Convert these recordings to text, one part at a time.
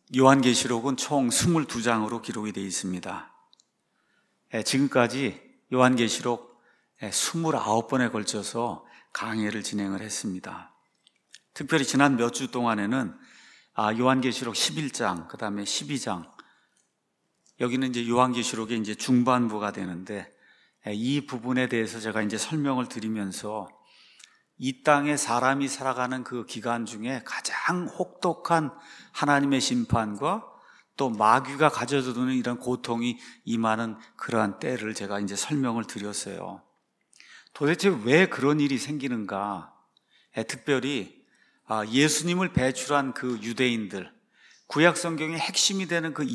요한계시록은 총 22장으로 기록이 되어 있습니다. 지금까지 요한계시록 29번에 걸쳐서 강해를 진행을 했습니다. 특별히 지난 몇 주 동안에는 요한계시록 11장, 그 다음에 12장, 여기는 이제 요한계시록의 이제 중반부가 되는데, 이 부분에 대해서 제가 이제 설명을 드리면서 이 땅에 사람이 살아가는 그 기간 중에 가장 혹독한 하나님의 심판과 또 마귀가 가져두는 이런 고통이 임하는 그러한 때를 제가 이제 설명을 드렸어요. 도대체 왜 그런 일이 생기는가? 특별히 예수님을 배출한 그 유대인들, 구약 성경의 핵심이 되는 그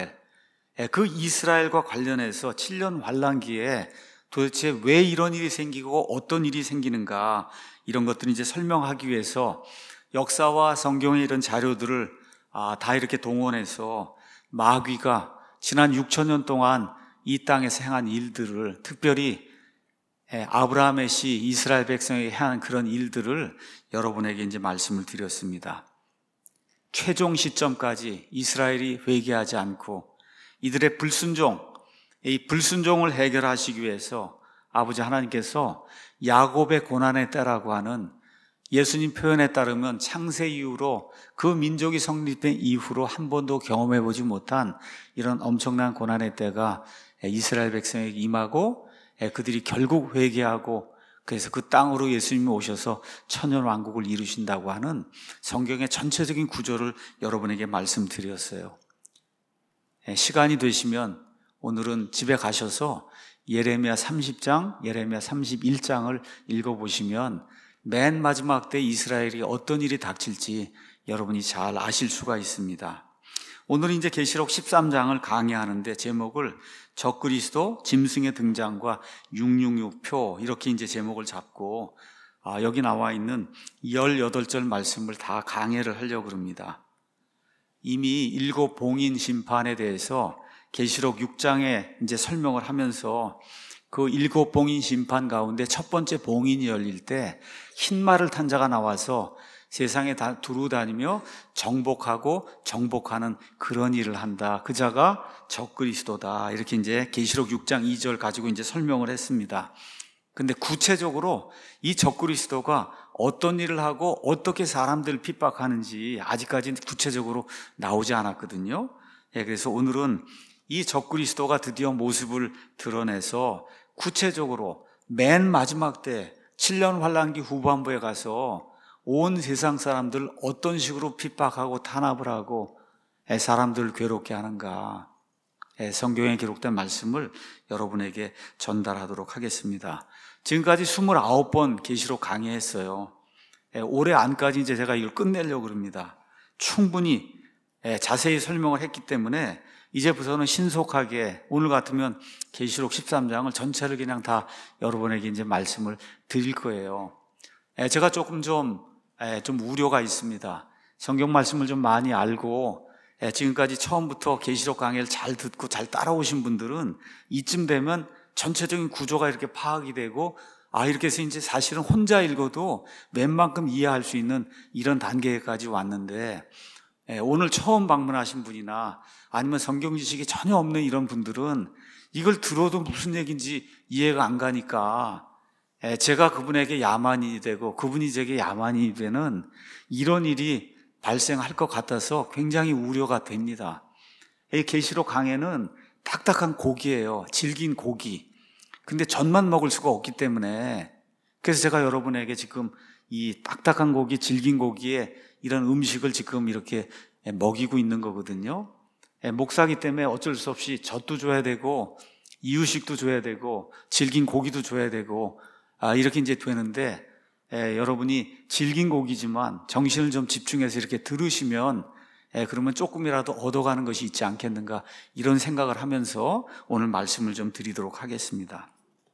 이스라엘과 관련해서 7년 환란기에 도대체 왜 이런 일이 생기고 어떤 일이 생기는가, 이런 것들을 이제 설명하기 위해서 역사와 성경의 이런 자료들을 다 이렇게 동원해서 마귀가 지난 6천년 동안 이 땅에서 행한 일들을, 특별히 아브라함의 시 이스라엘 백성에게 행한 그런 일들을 여러분에게 이제 말씀을 드렸습니다. 최종 시점까지 이스라엘이 회개하지 않고 이들의 이 불순종을 해결하시기 위해서 아버지 하나님께서 야곱의 고난의 때라고 하는, 예수님 표현에 따르면 창세 이후로 그 민족이 성립된 이후로 한 번도 경험해보지 못한 이런 엄청난 고난의 때가 이스라엘 백성에게 임하고, 그들이 결국 회개하고 그래서 그 땅으로 예수님이 오셔서 천년 왕국을 이루신다고 하는 성경의 전체적인 구조를 여러분에게 말씀드렸어요. 시간이 되시면 오늘은 집에 가셔서 예레미야 30장, 예레미야 31장을 읽어보시면 맨 마지막 때 이스라엘이 어떤 일이 닥칠지 여러분이 잘 아실 수가 있습니다. 오늘 이제 계시록 13장을 강의하는데 제목을 적그리스도 짐승의 등장과 666표, 이렇게 이제 제목을 잡고 여기 나와 있는 18절 말씀을 다 강해를 하려고 합니다. 이미 7 봉인 심판에 대해서 계시록 6장에 이제 설명을 하면서 그 7 봉인 심판 가운데 첫 번째 봉인이 열릴 때 흰말을 탄 자가 나와서 세상에 다 두루 다니며 정복하는 그런 일을 한다. 그 자가 적그리스도다. 이렇게 이제 계시록 6장 2절 가지고 이제 설명을 했습니다. 근데 구체적으로 이 적그리스도가 어떤 일을 하고 어떻게 사람들을 핍박하는지 아직까지는 구체적으로 나오지 않았거든요. 그래서 오늘은 이 적그리스도가 드디어 모습을 드러내서 구체적으로 맨 마지막 때 7년 환란기 후반부에 가서 온 세상 사람들 어떤 식으로 핍박하고 탄압을 하고 사람들을 괴롭게 하는가, 성경에 기록된 말씀을 여러분에게 전달하도록 하겠습니다. 지금까지 29번 계시록 강의했어요. 올해 안까지 이제 제가 이걸 끝내려고 합니다. 충분히 자세히 설명을 했기 때문에 이제부터는 신속하게, 오늘 같으면 계시록 13장을 전체를 그냥 다 여러분에게 이제 말씀을 드릴 거예요. 제가 조금 좀 우려가 있습니다. 성경 말씀을 좀 많이 알고 지금까지 처음부터 계시록 강의를 잘 듣고 잘 따라오신 분들은 이쯤 되면 전체적인 구조가 이렇게 파악이 되고, 이렇게 해서 이제 사실은 혼자 읽어도 웬만큼 이해할 수 있는 이런 단계까지 왔는데, 오늘 처음 방문하신 분이나 아니면 성경 지식이 전혀 없는 이런 분들은 이걸 들어도 무슨 얘기인지 이해가 안 가니까 제가 그분에게 야만인이 되고 그분이 제게 야만인이 되는 이런 일이 발생할 것 같아서 굉장히 우려가 됩니다. 이 계시록 강해는 딱딱한 고기예요. 질긴 고기. 근데 전만 먹을 수가 없기 때문에, 그래서 제가 여러분에게 지금 이 딱딱한 고기, 질긴 고기에 이런 음식을 지금 이렇게 먹이고 있는 거거든요. 목사기 때문에 어쩔 수 없이 젖도 줘야 되고 이유식도 줘야 되고 질긴 고기도 줘야 되고 이렇게 이제 되는데, 여러분이 질긴 고기지만 정신을 좀 집중해서 이렇게 들으시면 그러면 조금이라도 얻어가는 것이 있지 않겠는가, 이런 생각을 하면서 오늘 말씀을 좀 드리도록 하겠습니다.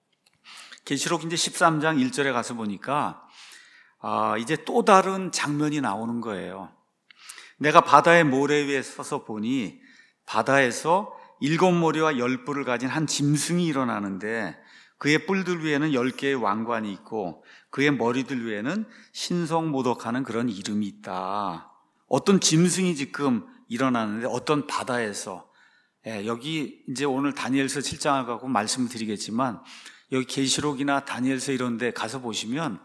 계시록 이제 13장 1절에 가서 보니까 이제 또 다른 장면이 나오는 거예요. 내가 바다의 모래 위에 서서 보니 바다에서 7 모리와 10 뿔을 가진 한 짐승이 일어나는데 그의 뿔들 위에는 10개의 왕관이 있고 그의 머리들 위에는 신성모독하는 그런 이름이 있다. 어떤 짐승이 지금 일어나는데 어떤 바다에서 여기 이제 오늘 다니엘서 7장을 갖고 말씀을 드리겠지만 여기 계시록이나 다니엘서 이런 데 가서 보시면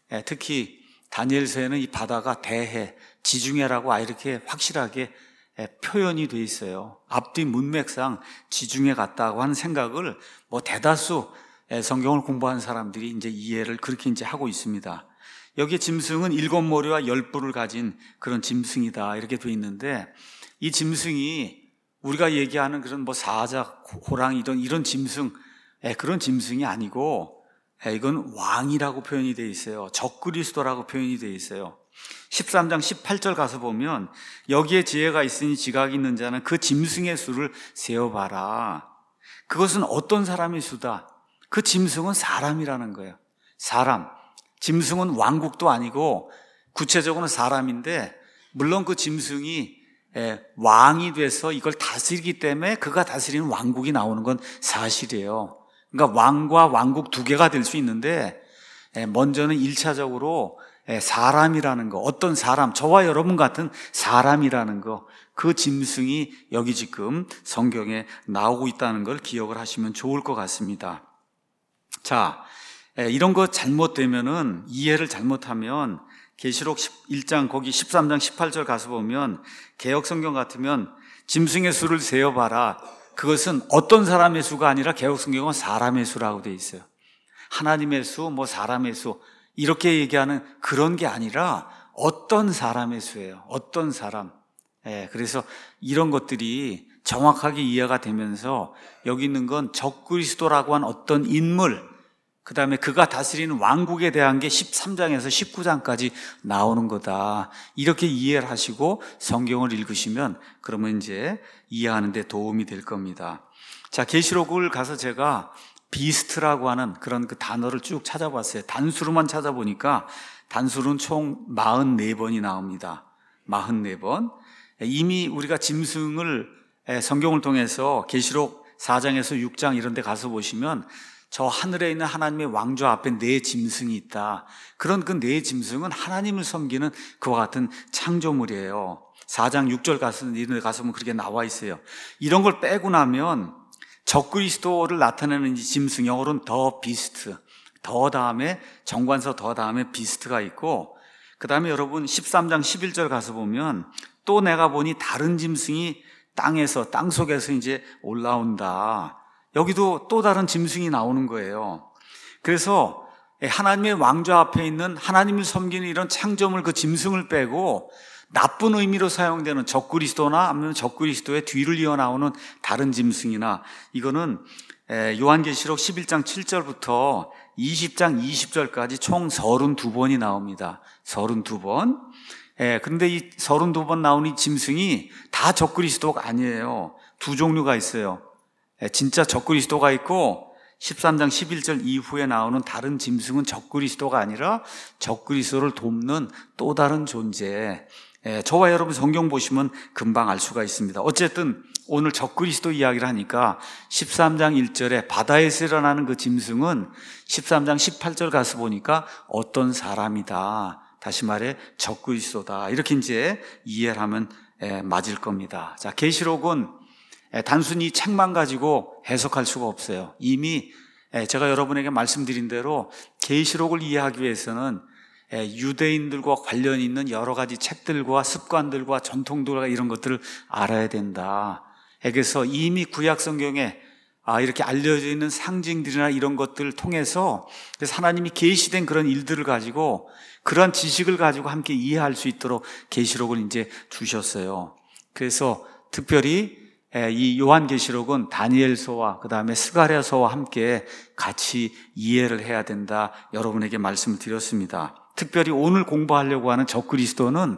특히 다니엘서에는 이 바다가 대해, 지중해라고 이렇게 확실하게 표현이 돼 있어요. 앞뒤 문맥상 지중해 같다고 하는 생각을 대다수 성경을 공부한 사람들이 이제 이해를 그렇게 이제 하고 있습니다. 여기에 짐승은 7머리와 10뿔을 가진 그런 짐승이다 이렇게 돼 있는데 이 짐승이 우리가 얘기하는 그런 사자, 호랑이든 이런 짐승, 그런 짐승이 아니고 이건 왕이라고 표현이 되어 있어요. 적그리스도라고 표현이 되어 있어요. 13장 18절 가서 보면 여기에 지혜가 있으니 지각이 있는 자는 그 짐승의 수를 세어봐라. 그것은 어떤 사람의 수다? 그 짐승은 사람이라는 거예요. 사람. 짐승은 왕국도 아니고 구체적으로는 사람인데 물론 그 짐승이 왕이 돼서 이걸 다스리기 때문에 그가 다스리는 왕국이 나오는 건 사실이에요. 그러니까 왕과 왕국 두 개가 될 수 있는데 먼저는 1차적으로 사람이라는 거, 어떤 사람, 저와 여러분 같은 사람이라는 거, 그 짐승이 여기 지금 성경에 나오고 있다는 걸 기억을 하시면 좋을 것 같습니다. 자, 이런 거 잘못되면은, 이해를 잘못하면 계시록 1장 거기 13장 18절 가서 보면 개역성경 같으면 짐승의 수를 세어봐라. 그것은 어떤 사람의 수가 아니라 개역성경은 사람의 수라고 되어 있어요. 하나님의 수, 사람의 수 이렇게 얘기하는 그런 게 아니라 어떤 사람의 수예요. 어떤 사람. 그래서 이런 것들이 정확하게 이해가 되면서 여기 있는 건 적그리스도라고 한 어떤 인물, 그 다음에 그가 다스리는 왕국에 대한 게 13장에서 19장까지 나오는 거다. 이렇게 이해를 하시고 성경을 읽으시면 그러면 이제 이해하는 데 도움이 될 겁니다. 자, 계시록을 가서 제가 비스트라고 하는 그런 그 단어를 쭉 찾아봤어요. 단수로만 찾아보니까 단수로는 총 44번이 나옵니다. 44번. 이미 우리가 짐승을 성경을 통해서 계시록 4장에서 6장 이런 데 가서 보시면 저 하늘에 있는 하나님의 왕좌 앞에 네 짐승이 있다. 그런 그 네 짐승은 하나님을 섬기는 그와 같은 창조물이에요. 4장 6절 이런 데 가서 보면 그렇게 나와 있어요. 이런 걸 빼고 나면 적그리스도를 나타내는 이 짐승, 영어로는 더 비스트, 더 다음에 정관사 더 다음에 비스트가 있고, 그 다음에 여러분 13장 11절 가서 보면 또 내가 보니 다른 짐승이 땅 속에서 이제 올라온다. 여기도 또 다른 짐승이 나오는 거예요. 그래서 하나님의 왕좌 앞에 있는 하나님을 섬기는 이런 창조물 그 짐승을 빼고 나쁜 의미로 사용되는 적그리스도나 아니면 적그리스도의 뒤를 이어 나오는 다른 짐승이나 이거는 요한계시록 11장 7절부터 20장 20절까지 총 32번이 나옵니다. 32번. 그런데 이 32번 나온 이 짐승이 다 적그리스도가 아니에요. 두 종류가 있어요. 진짜 적그리스도가 있고 13장 11절 이후에 나오는 다른 짐승은 적그리스도가 아니라 적그리스도를 돕는 또 다른 존재. 저와 여러분 성경 보시면 금방 알 수가 있습니다. 어쨌든 오늘 적그리스도 이야기를 하니까 13장 1절에 바다에서 일어나는 그 짐승은 13장 18절 가서 보니까 어떤 사람이다. 다시 말해 적그리스도다. 이렇게 이제 이해를 하면 맞을 겁니다. 자, 계시록은 단순히 책만 가지고 해석할 수가 없어요. 이미 제가 여러분에게 말씀드린 대로 계시록을 이해하기 위해서는 유대인들과 관련 있는 여러 가지 책들과 습관들과 전통들과 이런 것들을 알아야 된다. 그래서 이미 구약 성경에 이렇게 알려져 있는 상징들이나 이런 것들을 통해서 그래서 하나님이 계시된 그런 일들을 가지고 그런 지식을 가지고 함께 이해할 수 있도록 계시록을 이제 주셨어요. 그래서 특별히 이 요한계시록은 다니엘서와 그 다음에 스가랴서와 함께 같이 이해를 해야 된다. 여러분에게 말씀을 드렸습니다. 특별히 오늘 공부하려고 하는 적그리스도는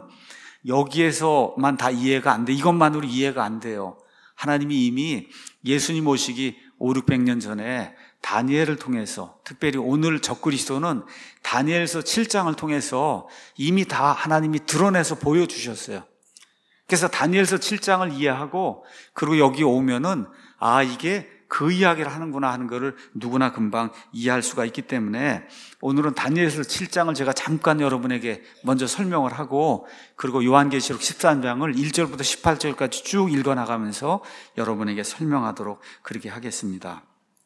여기에서만 다 이해가 안 돼. 이것만으로 이해가 안 돼요. 하나님이 이미 예수님 오시기 500-600년 전에 다니엘을 통해서 특별히 오늘 적그리스도는 다니엘서 7장을 통해서 이미 다 하나님이 드러내서 보여주셨어요. 그래서 다니엘서 7장을 이해하고 그리고 여기 오면은 이게 그 이야기를 하는구나 하는 것을 누구나 금방 이해할 수가 있기 때문에 오늘은 다니엘서 7장을 제가 잠깐 여러분에게 먼저 설명을 하고, 그리고 요한계시록 13장을 1절부터 18절까지 쭉 읽어나가면서 여러분에게 설명하도록 그렇게 하겠습니다.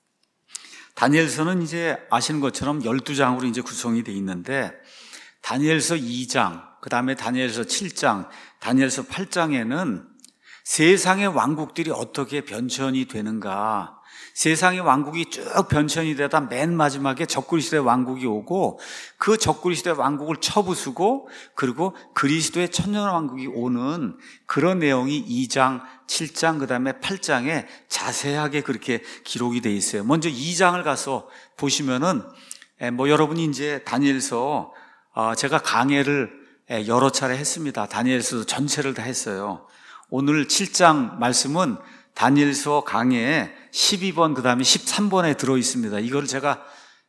다니엘서는 이제 아시는 것처럼 12장으로 이제 구성이 되어 있는데, 다니엘서 2장, 그 다음에 다니엘서 7장, 다니엘서 8장에는 세상의 왕국들이 어떻게 변천이 되는가, 세상의 왕국이 쭉 변천이 되다 맨 마지막에 적그리스도의 왕국이 오고, 그 적그리스도의 왕국을 쳐부수고, 그리고 그리스도의 천년왕국이 오는 그런 내용이 2장, 7장, 그 다음에 8장에 자세하게 그렇게 기록이 되어 있어요. 먼저 2장을 가서 보시면은, 여러분이 이제 다니엘서, 제가 강해를 여러 차례 했습니다. 다니엘서 전체를 다 했어요. 오늘 7장 말씀은 다니엘서 강해에 12번 그 다음에 13번에 들어있습니다. 이걸 제가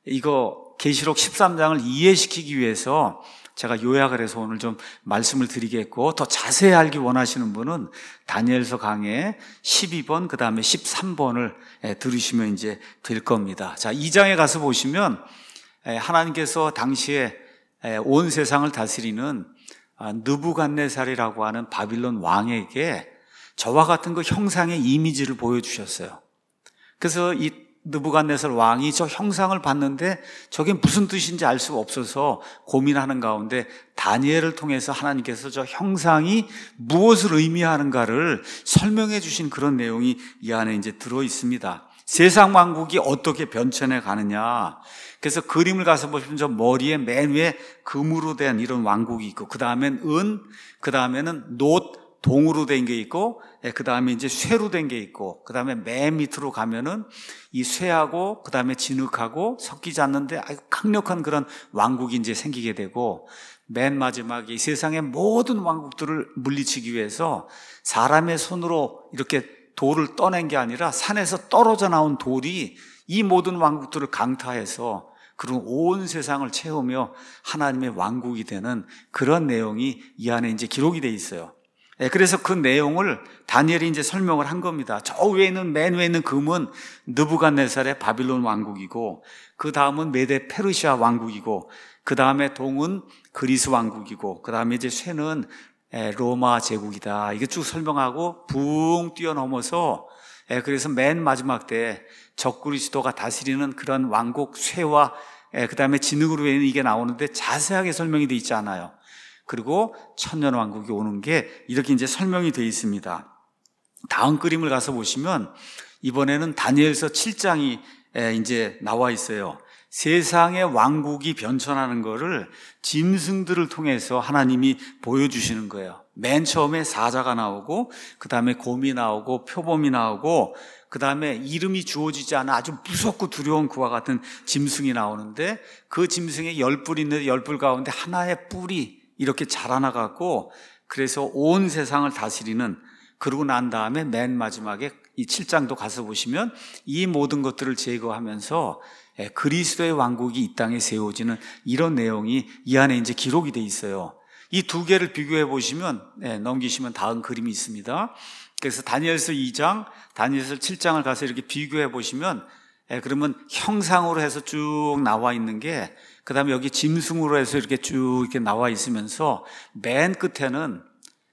계시록 13장을 이해시키기 위해서 제가 요약을 해서 오늘 좀 말씀을 드리겠고, 더 자세히 알기 원하시는 분은 다니엘서 강해에 12번 그 다음에 13번을 들으시면 이제 될 겁니다. 자, 2장에 가서 보시면 하나님께서 당시에 온 세상을 다스리는 느부갓네살이라고 하는 바빌론 왕에게 저와 같은 그 형상의 이미지를 보여주셨어요. 그래서 이 느부갓네살 왕이 저 형상을 봤는데 저게 무슨 뜻인지 알 수가 없어서 고민하는 가운데 다니엘을 통해서 하나님께서 저 형상이 무엇을 의미하는가를 설명해 주신 그런 내용이 이 안에 이제 들어 있습니다. 세상 왕국이 어떻게 변천해 가느냐. 그래서 그림을 가서 보시면 저 머리에 맨 위에 금으로 된 이런 왕국이 있고, 그 다음엔 은, 그 다음에는 놋, 동으로 된 게 있고, 그 다음에 이제 쇠로 된 게 있고, 그 다음에 맨 밑으로 가면은 이 쇠하고 그 다음에 진흙하고 섞이지 않는데 아주 강력한 그런 왕국이 이제 생기게 되고, 맨 마지막에 이 세상의 모든 왕국들을 물리치기 위해서 사람의 손으로 이렇게 돌을 떠낸 게 아니라 산에서 떨어져 나온 돌이 이 모든 왕국들을 강타해서 그런 온 세상을 채우며 하나님의 왕국이 되는 그런 내용이 이 안에 이제 기록이 되어 있어요. 그래서 그 내용을 다니엘이 이제 설명을 한 겁니다. 저 위에 있는, 맨 위에 있는 금은 느부갓네살의 바빌론 왕국이고, 그 다음은 메데 페르시아 왕국이고, 그 다음에 동은 그리스 왕국이고, 그 다음에 이제 쇠는 로마 제국이다. 이게 쭉 설명하고 붕 뛰어넘어서, 그래서 맨 마지막 때 적그리스도가 다스리는 그런 왕국 쇠와 그 다음에 진흙으로 된 이게 나오는데 자세하게 설명이 되어 있지 않아요. 그리고 천년왕국이 오는 게 이렇게 이제 설명이 되어 있습니다. 다음 그림을 가서 보시면 이번에는 다니엘서 7장이 이제 나와 있어요. 세상의 왕국이 변천하는 거를 짐승들을 통해서 하나님이 보여주시는 거예요. 맨 처음에 사자가 나오고, 그 다음에 곰이 나오고, 표범이 나오고, 그 다음에 이름이 주어지지 않아 아주 무섭고 두려운 그와 같은 짐승이 나오는데, 그 짐승에 10뿔이 있는데 10뿔 가운데 하나의 뿔이 이렇게 자라나갖고, 그래서 온 세상을 다스리는, 그러고 난 다음에 맨 마지막에 이 7장도 가서 보시면 이 모든 것들을 제거하면서 그리스도의 왕국이 이 땅에 세워지는 이런 내용이 이 안에 이제 기록이 돼 있어요. 이 두 개를 비교해 보시면, 넘기시면 다음 그림이 있습니다. 그래서 다니엘서 2장, 다니엘서 7장을 가서 이렇게 비교해 보시면, 그러면 형상으로 해서 쭉 나와 있는 게, 그 다음에 여기 짐승으로 해서 이렇게 쭉 이렇게 나와 있으면서, 맨 끝에는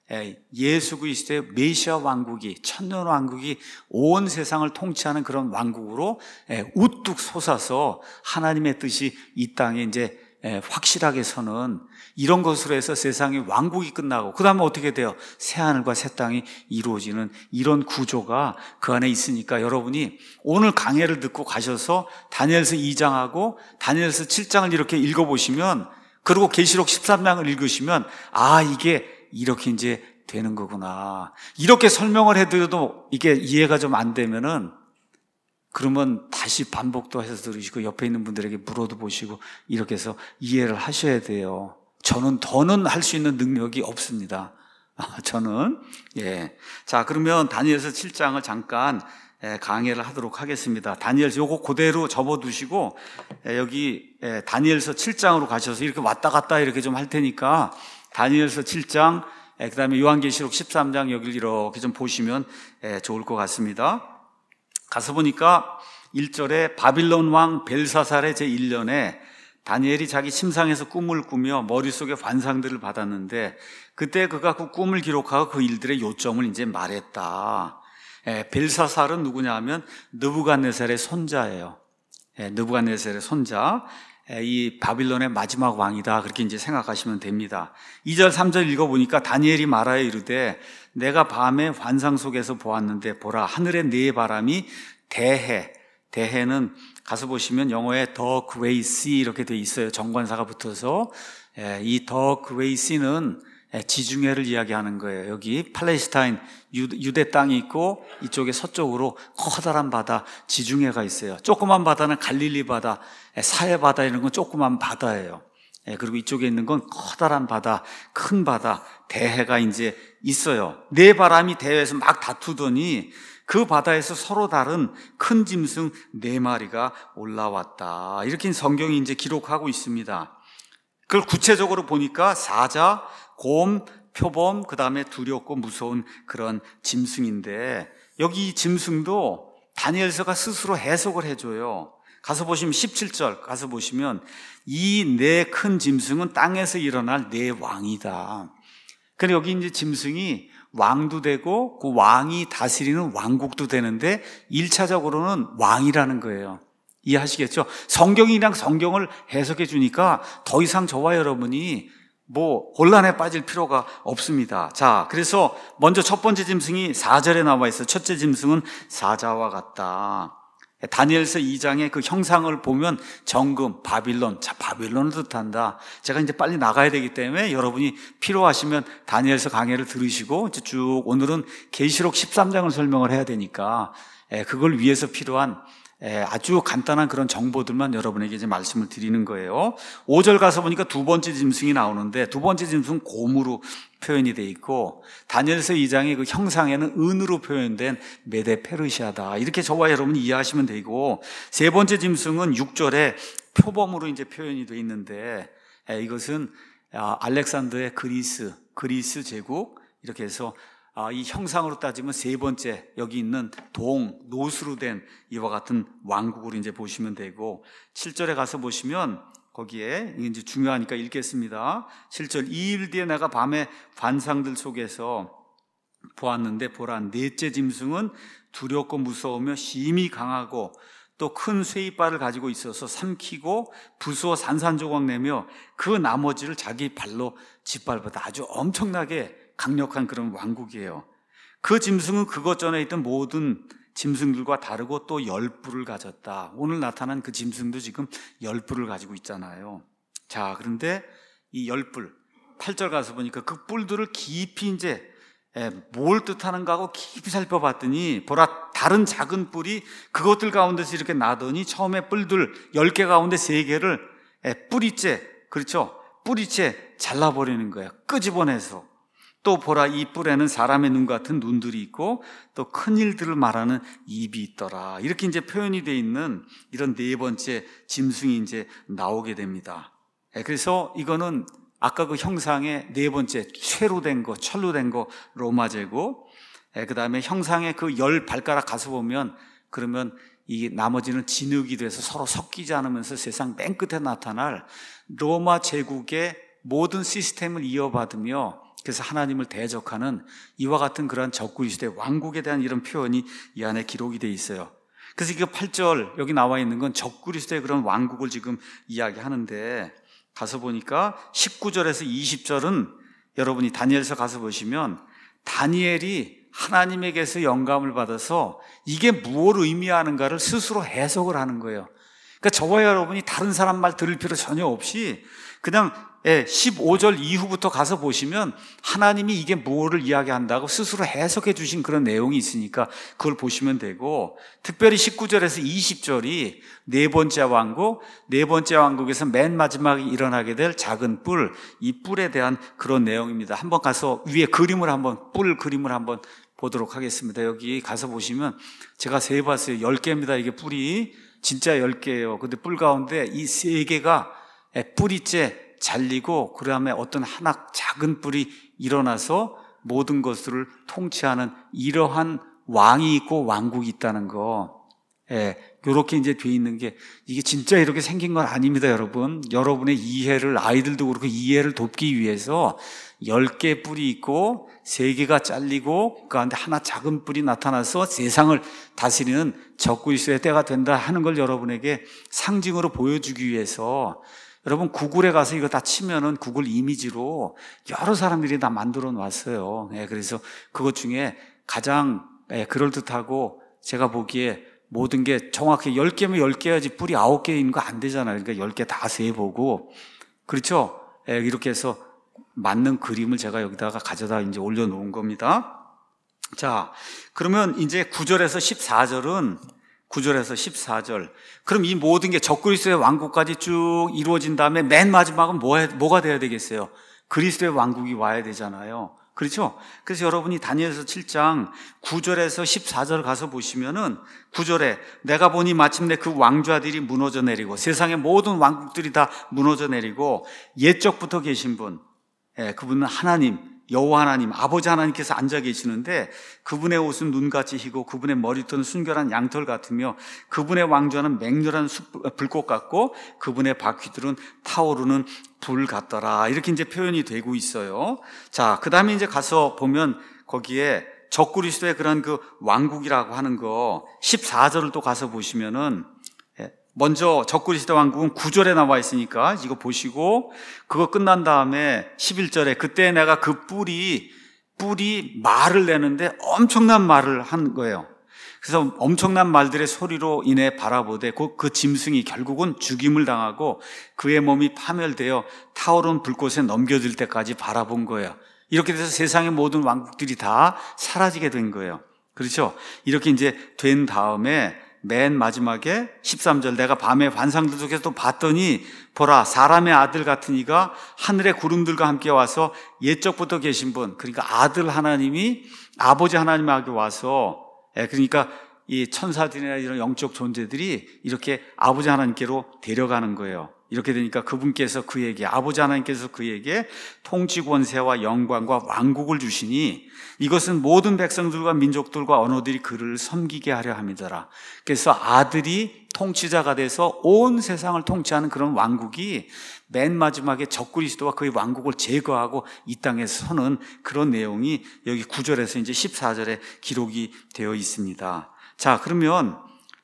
예수 그리스도의 메시아 왕국이, 천년 왕국이 온 세상을 통치하는 그런 왕국으로 우뚝 솟아서 하나님의 뜻이 이 땅에 이제 확실하게 서는 이런 것으로 해서 세상의 왕국이 끝나고, 그 다음에 어떻게 돼요? 새하늘과 새 땅이 이루어지는 이런 구조가 그 안에 있으니까, 여러분이 오늘 강해를 듣고 가셔서 다니엘서 2장하고 다니엘서 7장을 이렇게 읽어보시면, 그리고 계시록 13장을 읽으시면, 아, 이게 이렇게 이제 되는 거구나. 이렇게 설명을 해드려도 이게 이해가 좀 안 되면은, 그러면 다시 반복도 해서 들으시고 옆에 있는 분들에게 물어도 보시고 이렇게 해서 이해를 하셔야 돼요. 저는 더는 할 수 있는 능력이 없습니다. 저는. 자, 그러면 다니엘서 7장을 잠깐 강의를 하도록 하겠습니다. 다니엘서 요거 그대로 접어두시고 여기 다니엘서 7장으로 가셔서 이렇게 왔다 갔다 이렇게 좀 할 테니까 다니엘서 7장, 그 다음에 요한계시록 13장 여기를 이렇게 좀 보시면 좋을 것 같습니다. 가서 보니까 1절에 바빌론 왕 벨사살의 제1년에 다니엘이 자기 침상에서 꿈을 꾸며 머릿속에 환상들을 받았는데 그때 그가 그 꿈을 기록하고 그 일들의 요점을 이제 말했다. 벨사살은 누구냐 하면 느부갓네살의 손자예요. 느부갓네살의 손자. 이 바빌론의 마지막 왕이다. 그렇게 이제 생각하시면 됩니다. 2절, 3절 읽어보니까 다니엘이 말하여 이르되 내가 밤에 환상 속에서 보았는데 보라 하늘의 네 바람이 대해는 가서 보시면 영어에 더 그레이 씨 이렇게 돼 있어요. 정관사가 붙어서. 이 더 그레이 씨는 지중해를 이야기하는 거예요. 여기 팔레스타인 유대 땅이 있고 이쪽에 서쪽으로 커다란 바다 지중해가 있어요. 조그만 바다는 갈릴리 바다, 사해 바다 이런 건 조그만 바다예요. 그리고 이쪽에 있는 건 커다란 바다, 큰 바다, 대해가 이제 있어요. 네 바람이 대해에서 막 다투더니 그 바다에서 서로 다른 큰 짐승 4마리가 올라왔다. 이렇게 성경이 이제 기록하고 있습니다. 그걸 구체적으로 보니까 사자, 곰, 표범, 그 다음에 두렵고 무서운 그런 짐승인데 여기 이 짐승도 다니엘서가 스스로 해석을 해줘요. 가서 보시면 17절 가서 보시면 이 네 큰 짐승은 땅에서 일어날 네 왕이다. 근데 여기 이제 짐승이 왕도 되고 그 왕이 다스리는 왕국도 되는데 1차적으로는 왕이라는 거예요. 이해하시겠죠? 성경이랑 성경을 해석해 주니까 더 이상 저와 여러분이 혼란에 빠질 필요가 없습니다. 자, 그래서 먼저 첫 번째 짐승이 4절에 나와 있어요. 첫째 짐승은 사자와 같다. 다니엘서 2장의 그 형상을 보면 정금, 바빌론, 자, 바빌론을 뜻한다. 제가 이제 빨리 나가야 되기 때문에 여러분이 필요하시면 다니엘서 강해를 들으시고 이제 쭉 오늘은 계시록 13장을 설명을 해야 되니까 그걸 위해서 필요한 아주 간단한 그런 정보들만 여러분에게 이제 말씀을 드리는 거예요. 5절 가서 보니까 두 번째 짐승이 나오는데 두 번째 짐승은 곰으로 표현이 되어 있고 다니엘서 2장의 그 형상에는 은으로 표현된 메데 페르시아다. 이렇게 저와 여러분이 이해하시면 되고 세 번째 짐승은 6절에 표범으로 이제 표현이 되어 있는데 이것은 알렉산더의 그리스 제국 이렇게 해서 이 형상으로 따지면 세 번째 여기 있는 노스로 된 이와 같은 왕국으로 이제 보시면 되고 7절에 가서 보시면 거기에 이제 중요하니까 읽겠습니다. 7절 2일 뒤에 내가 밤에 환상들 속에서 보았는데 보라 넷째 짐승은 두렵고 무서우며 심히 강하고 또 큰 쇠이빨을 가지고 있어서 삼키고 부수어 산산조각 내며 그 나머지를 자기 발로 짓밟았다. 아주 엄청나게 강력한 그런 왕국이에요. 그 짐승은 그것 전에 있던 모든 짐승들과 다르고 또 10뿔을 가졌다. 오늘 나타난 그 짐승도 지금 10뿔을 가지고 있잖아요. 자, 그런데 이 10뿔 8절 가서 보니까 그 뿔들을 깊이 이제 뭘 뜻하는가 하고 깊이 살펴봤더니 보라 다른 작은 뿔이 그것들 가운데서 이렇게 나더니 처음에 뿔들 10개 가운데 3개를 뿌리째, 그렇죠? 뿌리째 잘라버리는 거예요. 끄집어내서. 또 보라 이 뿔에는 사람의 눈 같은 눈들이 있고 또 큰 일들을 말하는 입이 있더라. 이렇게 이제 표현이 되어 있는 이런 네 번째 짐승이 이제 나오게 됩니다. 그래서 이거는 아까 그 형상의 네 번째 쇠로 된 거, 철로 된 거 로마제고, 그 다음에 형상의 그 10발가락 가서 보면 그러면 이 나머지는 진흙이 돼서 서로 섞이지 않으면서 세상 맨 끝에 나타날 로마 제국의 모든 시스템을 이어받으며 그래서 하나님을 대적하는 이와 같은 그러한 적그리스도의 왕국에 대한 이런 표현이 이 안에 기록이 되어 있어요. 그래서 이거 8절 여기 나와 있는 건 적그리스도의 그런 왕국을 지금 이야기하는데 가서 보니까 19절에서 20절은 여러분이 다니엘서 가서 보시면 다니엘이 하나님에게서 영감을 받아서 이게 무엇을 의미하는가를 스스로 해석을 하는 거예요. 그러니까 저와 여러분이 다른 사람 말 들을 필요 전혀 없이 그냥 15절 이후부터 가서 보시면 하나님이 이게 뭐를 이야기한다고 스스로 해석해 주신 그런 내용이 있으니까 그걸 보시면 되고 특별히 19절에서 20절이 네 번째 왕국에서 맨 마지막에 일어나게 될 작은 뿔, 이 뿔에 대한 그런 내용입니다. 한번 가서 위에 뿔 그림을 한번 보도록 하겠습니다. 여기 가서 보시면 제가 세봤어요. 10개입니다. 이게 뿔이 진짜 10개예요. 근데 뿔 가운데 이 3개가 뿌리째 잘리고 그 다음에 어떤 하나 작은 뿔이 일어나서 모든 것을 통치하는 이러한 왕이 있고 왕국이 있다는 거. 이렇게 이제 돼 있는 게 이게 진짜 이렇게 생긴 건 아닙니다, 여러분. 여러분의 이해를, 아이들도 그렇고 이해를 돕기 위해서 10개 뿔이 있고 3개가 잘리고 그 가운데 하나 작은 뿔이 나타나서 세상을 다스리는 적그리스도의 때가 된다 하는 걸 여러분에게 상징으로 보여주기 위해서 여러분 구글에 가서 이거 다 치면은 구글 이미지로 여러 사람들이 다 만들어 놨어요. 그래서 그것 중에 가장 그럴듯하고 제가 보기에 모든 게 정확히 10개면 10개야지 뿔이 9개인 거 안 되잖아요. 그러니까 10개 다 세보고 그렇죠? 이렇게 해서 맞는 그림을 제가 여기다가 가져다 이제 올려놓은 겁니다. 자, 그러면 이제 9절에서 14절. 그럼 이 모든 게 적그리스도의 왕국까지 쭉 이루어진 다음에 맨 마지막은 뭐가 돼야 되겠어요? 그리스도의 왕국이 와야 되잖아요. 그렇죠? 그래서 여러분이 다니엘서 7장 9절에서 14절 가서 보시면은 9절에 내가 보니 마침내 그 왕좌들이 무너져 내리고 세상의 모든 왕국들이 다 무너져 내리고 옛적부터 계신 분, 그분은 하나님, 여호와 하나님, 아버지 하나님께서 앉아 계시는데 그분의 옷은 눈같이 희고 그분의 머리털은 순결한 양털 같으며 그분의 왕좌는 맹렬한 불꽃 같고 그분의 바퀴들은 타오르는 불 같더라. 이렇게 이제 표현이 되고 있어요. 자, 그 다음에 이제 가서 보면 거기에 적그리스도의 그런 그 왕국이라고 하는 거 14절을 또 가서 보시면은 먼저 적그리스도 왕국은 9절에 나와 있으니까 이거 보시고 그거 끝난 다음에 11절에 그때 내가 그 뿔이 말을 내는데 엄청난 말을 한 거예요. 그래서 엄청난 말들의 소리로 인해 바라보되 그 짐승이 결국은 죽임을 당하고 그의 몸이 파멸되어 타오르는 불꽃에 넘겨질 때까지 바라본 거예요. 이렇게 돼서 세상의 모든 왕국들이 다 사라지게 된 거예요. 그렇죠? 이렇게 이제 된 다음에 맨 마지막에 13절 내가 밤에 환상들 속에서 또 봤더니 보라 사람의 아들 같은 이가 하늘의 구름들과 함께 와서 옛적부터 계신 분, 그러니까 아들 하나님이 아버지 하나님에게 와서 그러니까 이 천사들이나 이런 영적 존재들이 이렇게 아버지 하나님께로 데려가는 거예요. 이렇게 되니까 그분께서 그에게, 아버지 하나님께서 그에게 통치 권세와 영광과 왕국을 주시니 이것은 모든 백성들과 민족들과 언어들이 그를 섬기게 하려 함이더라. 그래서 아들이 통치자가 돼서 온 세상을 통치하는 그런 왕국이 맨 마지막에 적그리스도와 그의 왕국을 제거하고 이 땅에 서는 그런 내용이 여기 9절에서 이제 14절에 기록이 되어 있습니다. 자, 그러면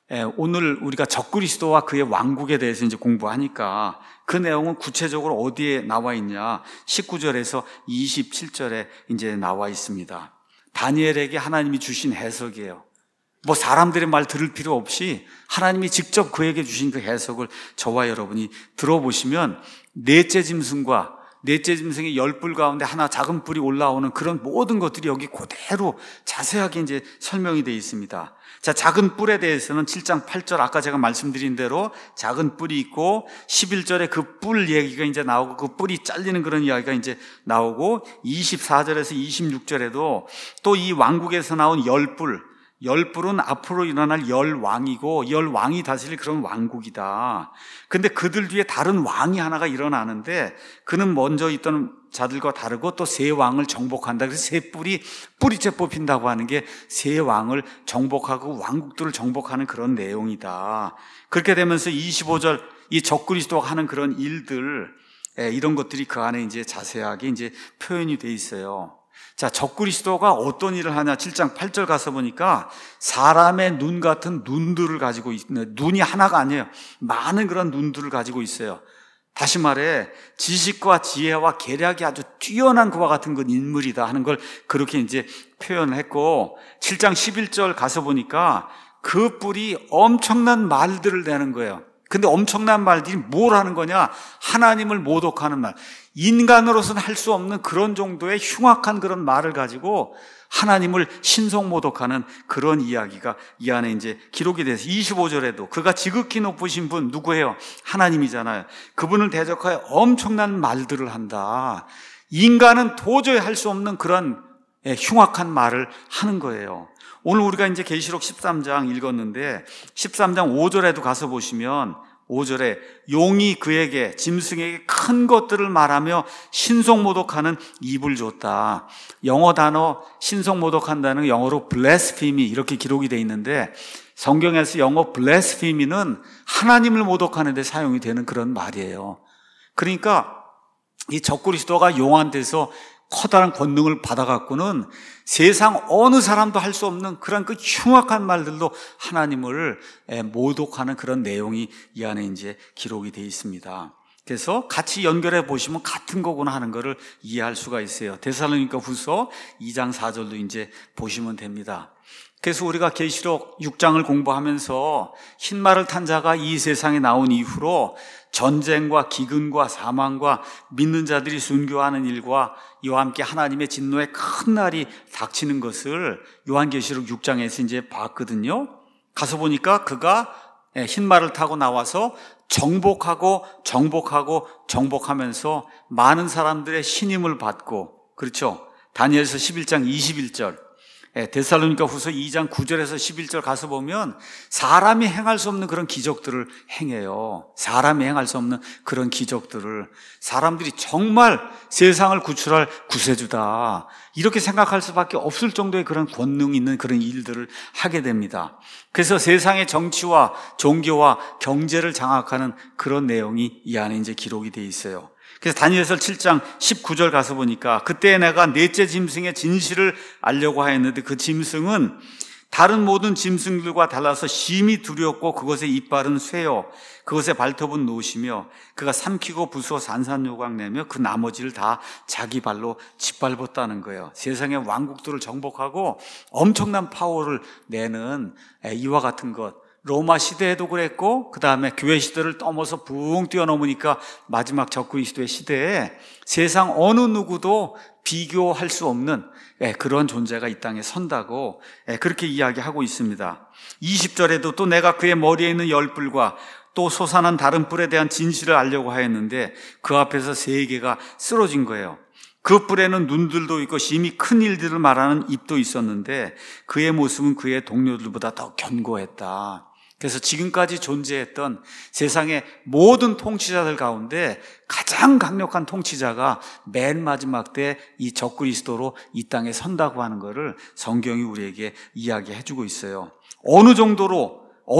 오늘 우리가 적그리스도와 그의 왕국에 대해서 이제 공부하니까 그 내용은 구체적으로 어디에 나와 있냐? 19절에서 27절에 이제 나와 있습니다. 다니엘에게 하나님이 주신 해석이에요. 뭐 사람들의 말 들을 필요 없이 하나님이 직접 그에게 주신 그 해석을 저와 여러분이 들어보시면 넷째 짐승의 10뿔 가운데 하나 작은 뿔이 올라오는 그런 모든 것들이 여기 그대로 자세하게 이제 설명이 되어 있습니다. 자, 작은 뿔에 대해서는 7장 8절 아까 제가 말씀드린 대로 작은 뿔이 있고 11절에 그 뿔 얘기가 이제 나오고 그 뿔이 잘리는 그런 이야기가 이제 나오고 24절에서 26절에도 또 이 왕국에서 나온 10뿔은 앞으로 일어날 10왕이고 10왕이 다스릴 그런 왕국이다. 근데 그들 뒤에 다른 왕이 하나가 일어나는데 그는 먼저 있던 자들과 다르고 또 세 왕을 정복한다. 그래서 세 뿌리째 뽑힌다고 하는 게 세 왕을 정복하고 왕국들을 정복하는 그런 내용이다. 그렇게 되면서 25절 이 적그리스도가 하는 그런 일들 이런 것들이 그 안에 이제 자세하게 이제 표현이 돼 있어요. 자, 적그리스도가 어떤 일을 하냐? 7장 8절 가서 보니까 사람의 눈 같은 눈들을 가지고 있는, 눈이 하나가 아니에요. 많은 그런 눈들을 가지고 있어요. 다시 말해 지식과 지혜와 계략이 아주 뛰어난 그와 같은 그 인물이다 하는 걸 그렇게 이제 표현을 했고 7장 11절 가서 보니까 그 뿔이 엄청난 말들을 내는 거예요. 근데 엄청난 말들이 뭘 하는 거냐? 하나님을 모독하는 말. 인간으로서는 할 수 없는 그런 정도의 흉악한 그런 말을 가지고 하나님을 신성 모독하는 그런 이야기가 이 안에 이제 기록이 돼서 25절에도 그가 지극히 높으신 분 누구예요? 하나님이잖아요. 그분을 대적하여 엄청난 말들을 한다. 인간은 도저히 할 수 없는 그런 흉악한 말을 하는 거예요. 오늘 우리가 이제 계시록 13장 읽었는데 13장 5절에도 가서 보시면 5절에 용이 그에게 짐승에게 큰 것들을 말하며 신속모독하는 입을 줬다. 영어 단어 신속모독한다는 영어로 blasphemy 이렇게 기록이 되어 있는데 성경에서 영어 blasphemy는 하나님을 모독하는 데 사용이 되는 그런 말이에요. 그러니까 이 적그리스도가 용한테서 커다란 권능을 받아갖고는 세상 어느 사람도 할 수 없는 그런 그 흉악한 말들도 하나님을 모독하는 그런 내용이 이 안에 이제 기록이 되어 있습니다. 그래서 같이 연결해 보시면 같은 거구나 하는 것을 이해할 수가 있어요. 데살로니가 후서 2장 4절도 이제 보시면 됩니다. 그래서 우리가 계시록 6장을 공부하면서 흰말을 탄 자가 이 세상에 나온 이후로 전쟁과 기근과 사망과 믿는 자들이 순교하는 일과 이와 함께 하나님의 진노의 큰 날이 닥치는 것을 요한계시록 6장에서 이제 봤거든요. 가서 보니까 그가 흰말을 타고 나와서 정복하면서 많은 사람들의 신임을 받고, 그렇죠? 다니엘서 11장 21절, 데살로니가 후서 2장 9절에서 11절 가서 보면 사람이 행할 수 없는 그런 기적들을 행해요. 사람이 행할 수 없는 그런 기적들을 사람들이 정말 세상을 구출할 구세주다 이렇게 생각할 수밖에 없을 정도의 그런 권능 있는 그런 일들을 하게 됩니다. 그래서 세상의 정치와 종교와 경제를 장악하는 그런 내용이 이 안에 이제 기록이 되어 있어요. 그래서 다니엘서 7장 19절 가서 보니까 그때 내가 넷째 짐승의 진실을 알려고 하였는데 그 짐승은 다른 모든 짐승들과 달라서 심히 두렵고 그것의 이빨은 쇠요 그것의 발톱은 노시며 그가 삼키고 부수어 산산요강 내며 그 나머지를 다 자기 발로 짓밟았다는 거예요. 세상의 왕국들을 정복하고 엄청난 파워를 내는 이와 같은 것, 로마 시대에도 그랬고 그 다음에 교회 시대를 넘어서 붕 뛰어넘으니까 마지막 적그리스도의 시대에 세상 어느 누구도 비교할 수 없는 그런 존재가 이 땅에 선다고 그렇게 이야기하고 있습니다. 20절에도 또 내가 그의 머리에 있는 열뿔과 또 솟아난 다른 뿔에 대한 진실을 알려고 하였는데 그 앞에서 세 개가 쓰러진 거예요. 그 뿔에는 눈들도 있고 심히 큰 일들을 말하는 입도 있었는데 그의 모습은 그의 동료들보다 더 견고했다. 그래서 지금까지 존재했던 세상의 모든 통치자들 가운데 가장 강력한 통치자가 맨 마지막 때 이 적그리스도로 이 땅에 선다고 하는 것을 성경이 우리에게 이야기해주고 있어요. 어느 정도로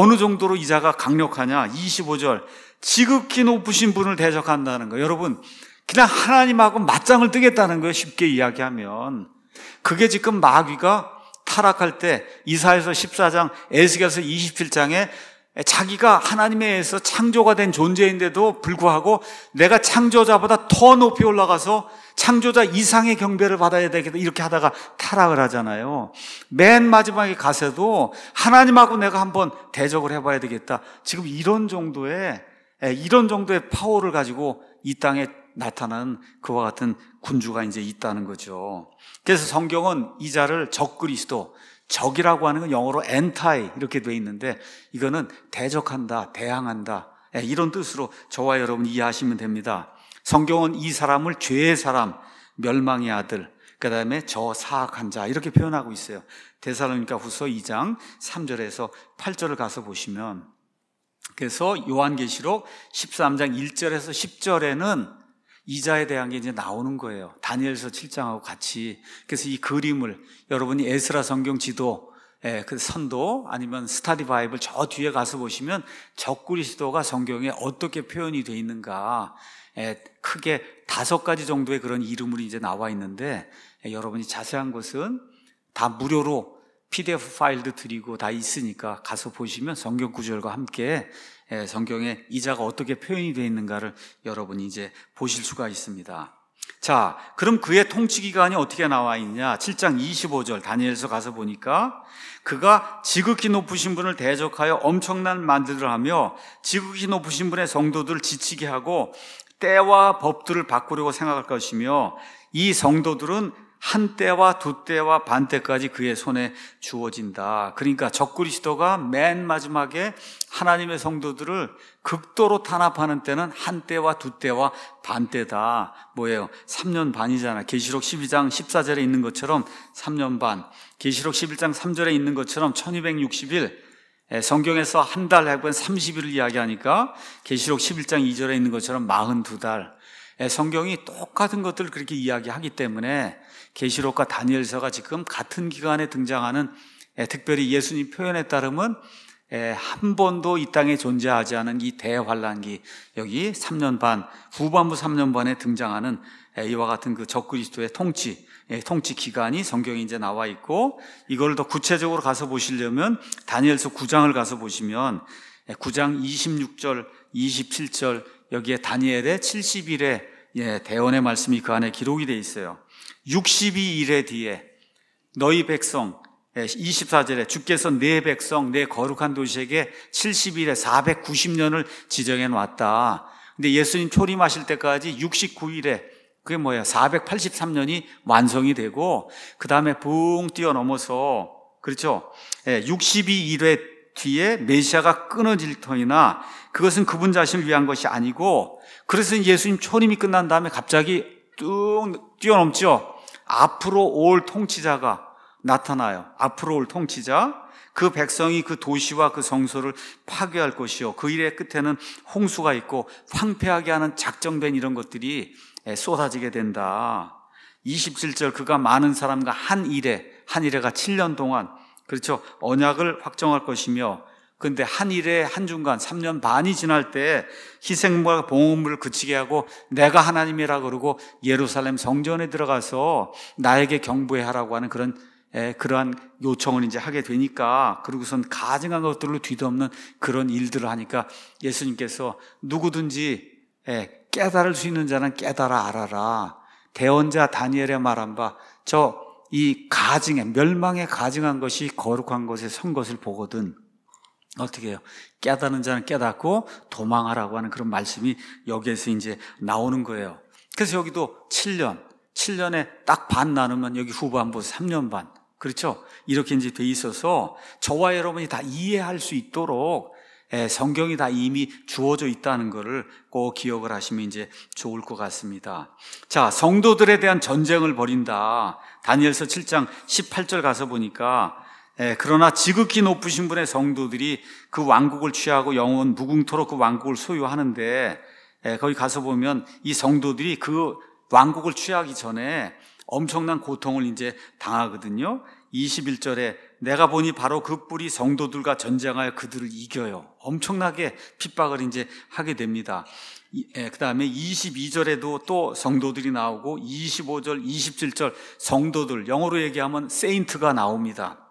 이 자가 강력하냐? 25절 지극히 높으신 분을 대적한다는 거예요. 여러분 그냥 하나님하고 맞짱을 뜨겠다는 거예요. 쉽게 이야기하면 그게 지금 마귀가 타락할 때 이사야서 14장, 에스겔서 27장에 자기가 하나님에 의해서 창조가 된 존재인데도 불구하고 내가 창조자보다 더 높이 올라가서 창조자 이상의 경배를 받아야 되겠다 이렇게 하다가 타락을 하잖아요. 맨 마지막에 가서도 하나님하고 내가 한번 대적을 해봐야 되겠다. 지금 이런 정도의 파워를 가지고 이 땅에 나타나는 그와 같은 군주가 이제 있다는 거죠. 그래서 성경은 이 자를 적그리스도, 적이라고 하는 건 영어로 anti 이렇게 돼 있는데 이거는 대적한다, 대항한다 이런 뜻으로 저와 여러분 이해하시면 됩니다. 성경은 이 사람을 죄의 사람, 멸망의 아들, 그 다음에 저 사악한 자 이렇게 표현하고 있어요. 데살로니가 후서 2장 3절에서 8절을 가서 보시면, 그래서 요한계시록 13장 1절에서 10절에는 이자에 대한 게 이제 나오는 거예요. 다니엘서 7장하고 같이. 그래서 이 그림을 여러분이 에스라 성경 지도, 그 선도 아니면 스타디 바이블 저 뒤에 가서 보시면 적그리스도가 성경에 어떻게 표현이 되어 있는가, 크게 5가지 정도의 그런 이름으로 이제 나와 있는데 여러분이 자세한 것은 다 무료로 PDF 파일도 드리고 다 있으니까 가서 보시면 성경 구절과 함께 성경에 이자가 어떻게 표현이 되어 있는가를 여러분이 이제 보실 수가 있습니다. 자, 그럼 그의 통치 기간이 어떻게 나와 있냐? 7장 25절 다니엘서 가서 보니까 그가 지극히 높으신 분을 대적하여 엄청난 만들을 하며 지극히 높으신 분의 성도들을 지치게 하고 때와 법들을 바꾸려고 생각할 것이며 이 성도들은 한 때와 두 때와 반 때까지 그의 손에 주어진다. 그러니까 적그리스도가 맨 마지막에 하나님의 성도들을 극도로 탄압하는 때는 한 때와 두 때와 반 때다. 뭐예요? 3년 반이잖아. 계시록 12장 14절에 있는 것처럼 3년 반, 계시록 11장 3절에 있는 것처럼 1260일, 성경에서 한 달 해본 30일을 이야기하니까 계시록 11장 2절에 있는 것처럼 42달. 성경이 똑같은 것들을 그렇게 이야기하기 때문에 계시록과 다니엘서가 지금 같은 기간에 등장하는, 특별히 예수님 표현에 따르면 한 번도 이 땅에 존재하지 않은 이 대환란기, 여기 3년 반, 후반부 3년 반에 등장하는 이와 같은 그 적그리스도의 통치 기간이 성경에 이제 나와 있고, 이걸 더 구체적으로 가서 보시려면 다니엘서 9장을 가서 보시면 9장 26절, 27절, 여기에 다니엘의 70일의 대언의 말씀이 그 안에 기록이 되어 있어요. 62일의 뒤에 너희 백성, 24절에 주께서 내 백성, 내 거룩한 도시에게 70일에 490년을 지정해 놨다. 근데 예수님 초림하실 때까지 69일에, 그게 뭐예요? 483년이 완성이 되고, 그 다음에 붕 뛰어넘어서, 그렇죠? 62일의 뒤에 메시아가 끊어질 터이나 그것은 그분 자신을 위한 것이 아니고, 그래서 예수님 초림이 끝난 다음에 갑자기 뚝 뛰어넘죠. 앞으로 올 통치자가 나타나요. 앞으로 올 통치자, 그 백성이 그 도시와 그 성소를 파괴할 것이요, 그 일의 끝에는 홍수가 있고 황폐하게 하는 작정된 이런 것들이 쏟아지게 된다. 27절, 그가 많은 사람과 한 일해가 7년 동안, 그렇죠, 언약을 확정할 것이며, 그런데 한 일에 한중간 3년 반이 지날 때 희생물과 봉헌물을 그치게 하고 내가 하나님이라 그러고 예루살렘 성전에 들어가서 나에게 경배해 하라고 하는 그러한 요청을 이제 하게 되니까, 그리고선 가증한 것들로 뒤덮는 그런 일들을 하니까 예수님께서 누구든지 깨달을 수 있는 자는 깨달아 알아라. 대언자 다니엘의 말한 바 이 멸망에 가증한 것이 거룩한 것에 선 것을 보거든. 어떻게 해요? 깨닫는 자는 깨닫고 도망하라고 하는 그런 말씀이 여기에서 이제 나오는 거예요. 그래서 여기도 7년에 딱 반 나누면 여기 후반부 3년 반. 그렇죠? 이렇게 이제 돼 있어서 저와 여러분이 다 이해할 수 있도록 성경이 다 이미 주어져 있다는 것을 꼭 기억을 하시면 이제 좋을 것 같습니다. 자, 성도들에 대한 전쟁을 벌인다. 다니엘서 7장 18절 가서 보니까, 그러나 지극히 높으신 분의 성도들이 그 왕국을 취하고 영원 무궁토록 그 왕국을 소유하는데, 거기 가서 보면 이 성도들이 그 왕국을 취하기 전에 엄청난 고통을 이제 당하거든요. 21절에 내가 보니 바로 그 뿔이 성도들과 전쟁하여 그들을 이겨요. 엄청나게 핍박을 이제 하게 됩니다. 그 다음에 22절에도 또 성도들이 나오고 25절, 27절 성도들, 영어로 얘기하면 세인트가 나옵니다.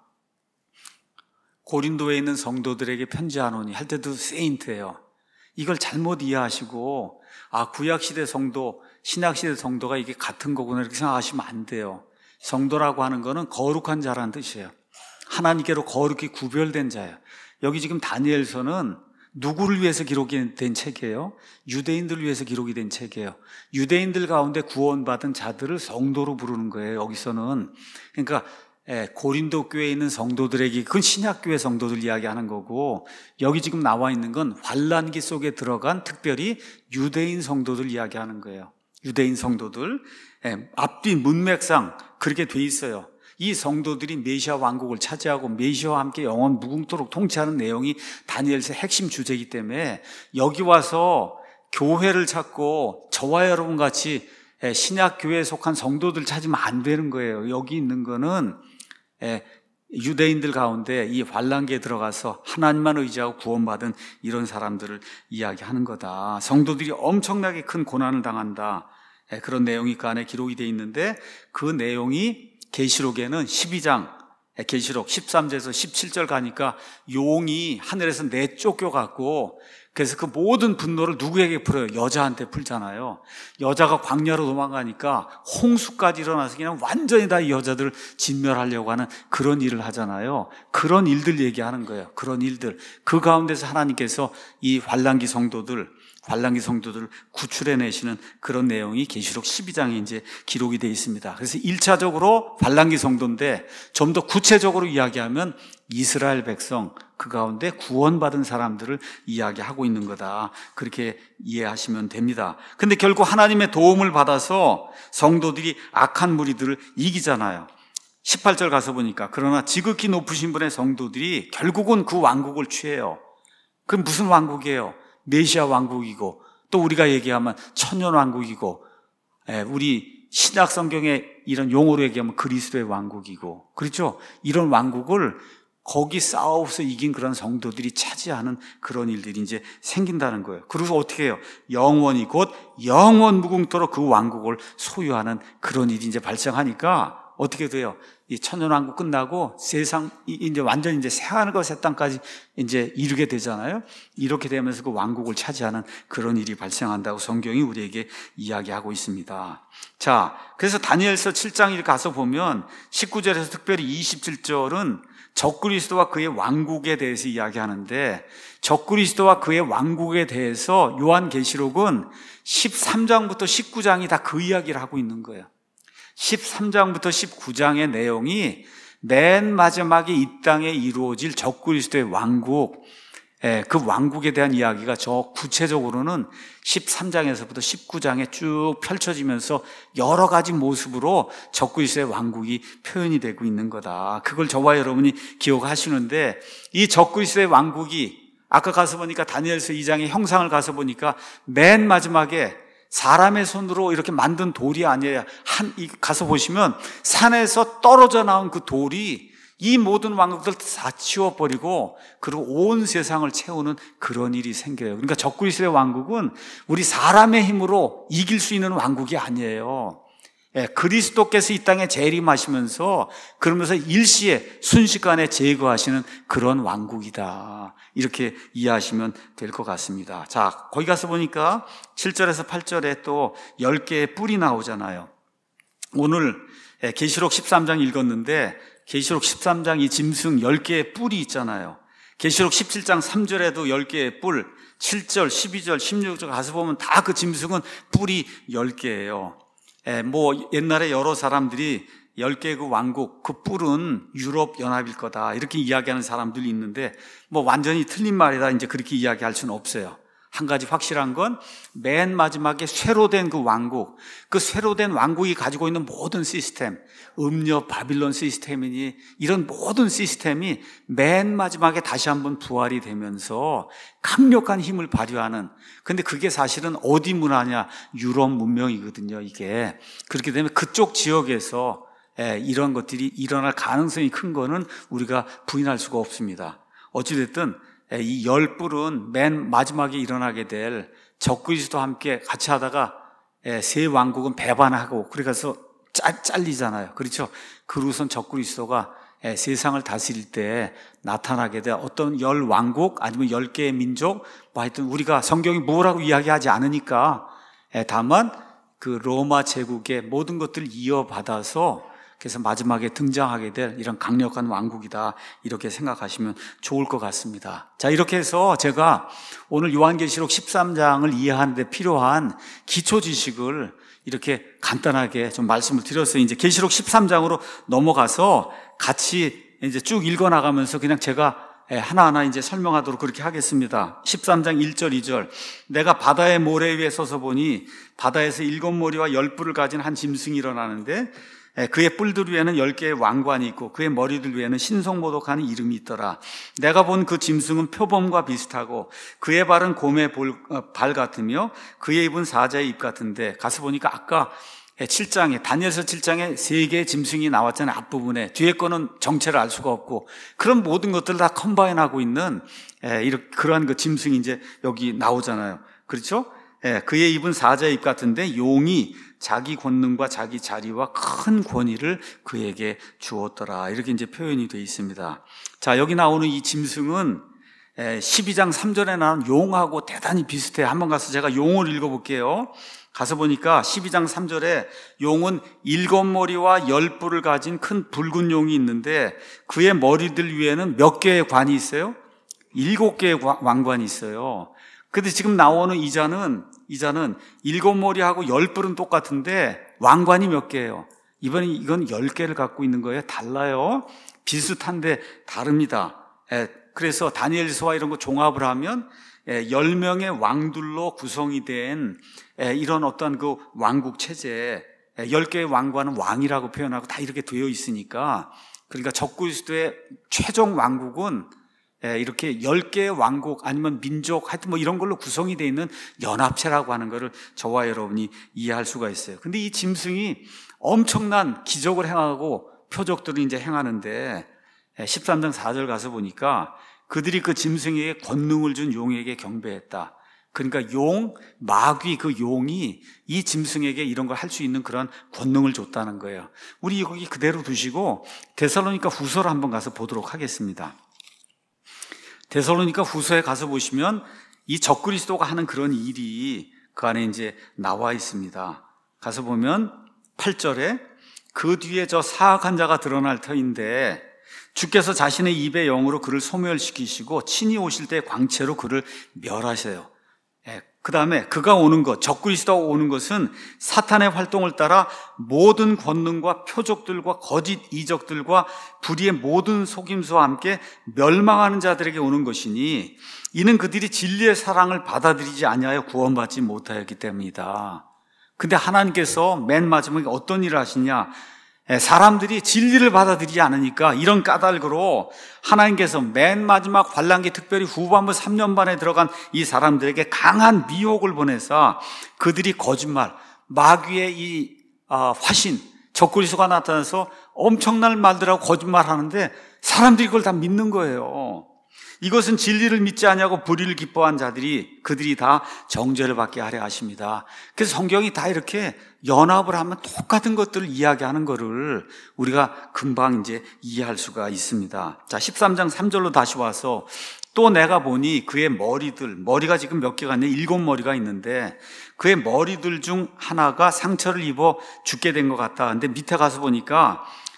고린도에 있는 성도들에게 편지하노니 할 때도 세인트예요. 이걸 잘못 이해하시고 구약시대 성도, 신약시대 성도가 이게 같은 거구나 이렇게 생각하시면 안 돼요. 성도라고 하는 거는 거룩한 자라는 뜻이에요. 하나님께로 거룩히 구별된 자예요. 여기 지금 다니엘서는 누구를 위해서 기록이 된 책이에요? 유대인들을 위해서 기록이 된 책이에요. 유대인들 가운데 구원받은 자들을 성도로 부르는 거예요. 여기서는. 그러니까 고린도 교회에 있는 성도들에게, 그건 신약교회 성도들 이야기하는 거고, 여기 지금 나와 있는 건 환란기 속에 들어간 특별히 유대인 성도들 이야기하는 거예요. 유대인 성도들, 앞뒤 문맥상 그렇게 돼 있어요. 이 성도들이 메시아 왕국을 차지하고 메시아와 함께 영원 무궁토록 통치하는 내용이 다니엘서의 핵심 주제이기 때문에 여기 와서 교회를 찾고 저와 여러분 같이 신약교회에 속한 성도들 찾으면 안 되는 거예요. 여기 있는 거는 유대인들 가운데 이 환란기에 들어가서 하나님만 의지하고 구원받은 이런 사람들을 이야기하는 거다. 성도들이 엄청나게 큰 고난을 당한다. 그런 내용이 그 안에 기록이 되어 있는데, 그 내용이 계시록에는 12장, 계시록 13절에서 17절 가니까 용이 하늘에서 내쫓겨갖고, 그래서 그 모든 분노를 누구에게 풀어요? 여자한테 풀잖아요. 여자가 광야로 도망가니까 홍수까지 일어나서 그냥 완전히 다 이 여자들을 진멸하려고 하는 그런 일을 하잖아요. 그런 일들 얘기하는 거예요. 그런 일들. 그 가운데서 하나님께서 이 환란기 성도들을 구출해내시는 그런 내용이 계시록 12장에 이제 기록이 되어 있습니다. 그래서 1차적으로 환란기 성도인데, 좀 더 구체적으로 이야기하면 이스라엘 백성, 그 가운데 구원받은 사람들을 이야기하고 있는 거다. 그렇게 이해하시면 됩니다. 근데 결국 하나님의 도움을 받아서 성도들이 악한 무리들을 이기잖아요. 18절 가서 보니까 그러나 지극히 높으신 분의 성도들이 결국은 그 왕국을 취해요. 그럼 무슨 왕국이에요? 메시아 왕국이고 또 우리가 얘기하면 천년 왕국이고 우리 신약 성경에 이런 용어로 얘기하면 그리스도의 왕국이고 그렇죠? 이런 왕국을 거기 싸워서 이긴 그런 성도들이 차지하는 그런 일들이 이제 생긴다는 거예요. 그래서 어떻게 해요? 영원히 곧 영원 무궁토록 그 왕국을 소유하는 그런 일이 이제 발생하니까 어떻게 돼요? 이 천년왕국 끝나고 세상 이제 완전히 이제 새하늘과 새 땅까지 이제 이루게 되잖아요. 이렇게 되면서 그 왕국을 차지하는 그런 일이 발생한다고 성경이 우리에게 이야기하고 있습니다. 자, 그래서 다니엘서 7장에 가서 보면 19절에서 특별히 27절은 적그리스도와 그의 왕국에 대해서 이야기하는데 적그리스도와 그의 왕국에 대해서 요한계시록은 13장부터 19장이 다 그 이야기를 하고 있는 거예요. 13장부터 19장의 내용이 맨 마지막에 이 땅에 이루어질 적그리스도의 왕국, 그 왕국에 대한 이야기가 저 구체적으로는 13장에서부터 19장에 쭉 펼쳐지면서 여러 가지 모습으로 적그리스도의 왕국이 표현이 되고 있는 거다. 그걸 저와 여러분이 기억하시는데 이 적그리스도의 왕국이 아까 가서 보니까 다니엘서 2장의 형상을 가서 보니까 맨 마지막에 사람의 손으로 이렇게 만든 돌이 아니에요. 가서 보시면 산에서 떨어져 나온 그 돌이 이 모든 왕국들 다 치워버리고 그리고 온 세상을 채우는 그런 일이 생겨요. 그러니까 적그리스도의 왕국은 우리 사람의 힘으로 이길 수 있는 왕국이 아니에요. 그리스도께서 이 땅에 재림하시면서 그러면서 일시에 순식간에 제거하시는 그런 왕국이다. 이렇게 이해하시면 될 것 같습니다. 자, 거기 가서 보니까 7절에서 8절에 또 10개의 뿔이 나오잖아요. 오늘 계시록 13장 읽었는데 계시록 13장 이 짐승 10개의 뿔이 있잖아요. 계시록 17장 3절에도 10개의 뿔, 7절, 12절, 16절 가서 보면 다 그 짐승은 뿔이 10개예요. 뭐 옛날에 여러 사람들이 10개의 그 왕국, 그 뿔은 유럽 연합일 거다 이렇게 이야기하는 사람들이 있는데 뭐 완전히 틀린 말이다 이제 그렇게 이야기할 수는 없어요. 한 가지 확실한 건 맨 마지막에 쇠로 된 그 왕국, 그 쇠로 된 왕국이 가지고 있는 모든 시스템, 음녀 바빌론 시스템이니 이런 모든 시스템이 맨 마지막에 다시 한번 부활이 되면서 강력한 힘을 발휘하는, 근데 그게 사실은 어디 문화냐? 유럽 문명이거든요. 이게 그렇게 되면 그쪽 지역에서 이런 것들이 일어날 가능성이 큰 거는 우리가 부인할 수가 없습니다. 어찌됐든 이 10뿔은 맨 마지막에 일어나게 될 적그리스도와 함께 같이 하다가 세 왕국은 배반하고 그래서 잘리잖아요. 그렇죠? 그러고선 적그리스도가 세상을 다스릴 때 나타나게 될 어떤 10왕국 아니면 10개의 민족, 뭐 하여튼 우리가 성경이 뭐라고 이야기하지 않으니까 다만 그 로마 제국의 모든 것들을 이어받아서 그래서 마지막에 등장하게 될 이런 강력한 왕국이다 이렇게 생각하시면 좋을 것 같습니다. 자, 이렇게 해서 제가 오늘 요한계시록 13장을 이해하는 데 필요한 기초 지식을 이렇게 간단하게 좀 말씀을 드렸어요. 이제 계시록 13장으로 넘어가서 같이 이제 쭉 읽어 나가면서 그냥 제가 하나하나 이제 설명하도록 그렇게 하겠습니다. 13장 1절 2절. 내가 바다의 모래 위에 서서 보니 바다에서 7머리와 10뿔을 가진 한 짐승이 일어나는데 그의 뿔들 위에는 10개의 왕관이 있고 그의 머리들 위에는 신성모독하는 이름이 있더라. 내가 본 그 짐승은 표범과 비슷하고 그의 발은 곰의 발 같으며 그의 입은 사자의 입 같은데, 가서 보니까 아까 7장에 다니엘서 7장에 3개의 짐승이 나왔잖아요. 앞부분에. 뒤에 거는 정체를 알 수가 없고 그런 모든 것들을 다 컴바인하고 있는 그러한 그 짐승이 이제 여기 나오잖아요. 그렇죠? 그의 입은 사자의 입 같은데 용이 자기 권능과 자기 자리와 큰 권위를 그에게 주었더라. 이렇게 이제 표현이 되어 있습니다. 자, 여기 나오는 이 짐승은 12장 3절에 나오는 용하고 대단히 비슷해요. 한번 가서 제가 용을 읽어볼게요. 가서 보니까 12장 3절에 용은 7머리와 10뿔을 가진 큰 붉은 용이 있는데 그의 머리들 위에는 몇 개의 관이 있어요? 7개의 왕관이 있어요. 근데 지금 나오는 이자는 7머리하고 10뿔은 똑같은데 왕관이 몇 개예요? 이건 10개를 갖고 있는 거예요. 달라요. 비슷한데 다릅니다. 그래서 다니엘서와 이런 거 종합을 하면 10명의 왕들로 구성이 된 이런 어떤 그 왕국 체제, 10개의 왕과는 왕이라고 표현하고 다 이렇게 되어 있으니까, 그러니까 적그리스도의 최종 왕국은 이렇게 10개의 왕국 아니면 민족 하여튼 뭐 이런 걸로 구성이 되어 있는 연합체라고 하는 것을 저와 여러분이 이해할 수가 있어요. 근데 이 짐승이 엄청난 기적을 행하고 표적들을 이제 행하는데 13장 4절 가서 보니까 그들이 그 짐승에게 권능을 준 용에게 경배했다. 그러니까 마귀 그 용이 이 짐승에게 이런 걸 할 수 있는 그런 권능을 줬다는 거예요. 우리 거기 그대로 두시고 데살로니가 후서를 한번 가서 보도록 하겠습니다. 데살로니가 후서에 가서 보시면 이 적그리스도가 하는 그런 일이 그 안에 이제 나와 있습니다. 가서 보면 8절에 그 뒤에 저 사악한 자가 드러날 터인데 주께서 자신의 입의 영으로 그를 소멸시키시고 친히 오실 때 광채로 그를 멸하세요. 그 다음에 그가 오는 것, 적그리스도가 오는 것은 사탄의 활동을 따라 모든 권능과 표적들과 거짓 이적들과 불의의 모든 속임수와 함께 멸망하는 자들에게 오는 것이니 이는 그들이 진리의 사랑을 받아들이지 아니하여 구원받지 못하였기 때문이다. 근데 하나님께서 맨 마지막에 어떤 일을 하시냐? 사람들이 진리를 받아들이지 않으니까 이런 까닭으로 하나님께서 맨 마지막 환란기 특별히 후반부 3년 반에 들어간 이 사람들에게 강한 미혹을 보내서 그들이 거짓말, 마귀의 이 화신, 적그리스도가 나타나서 엄청난 말들하고 거짓말하는데 사람들이 그걸 다 믿는 거예요. 이것은 진리를 믿지 아니하고 불의를 기뻐한 자들이 그들이 다 정죄를 받게 하려 하십니다. 그래서 성경이 다 이렇게 연합을 하면 똑같은 것들을 이야기하는 것을 우리가 금방 이제 이해할 수가 있습니다. 자, 13장 3절로 다시 와서 또 내가 보니 그의 머리가 지금 몇 개가 있냐? 7머리가 있는데 그의 머리들 중 하나가 상처를 입어 죽게 된 것 같다. 근데 밑에 가서 보니까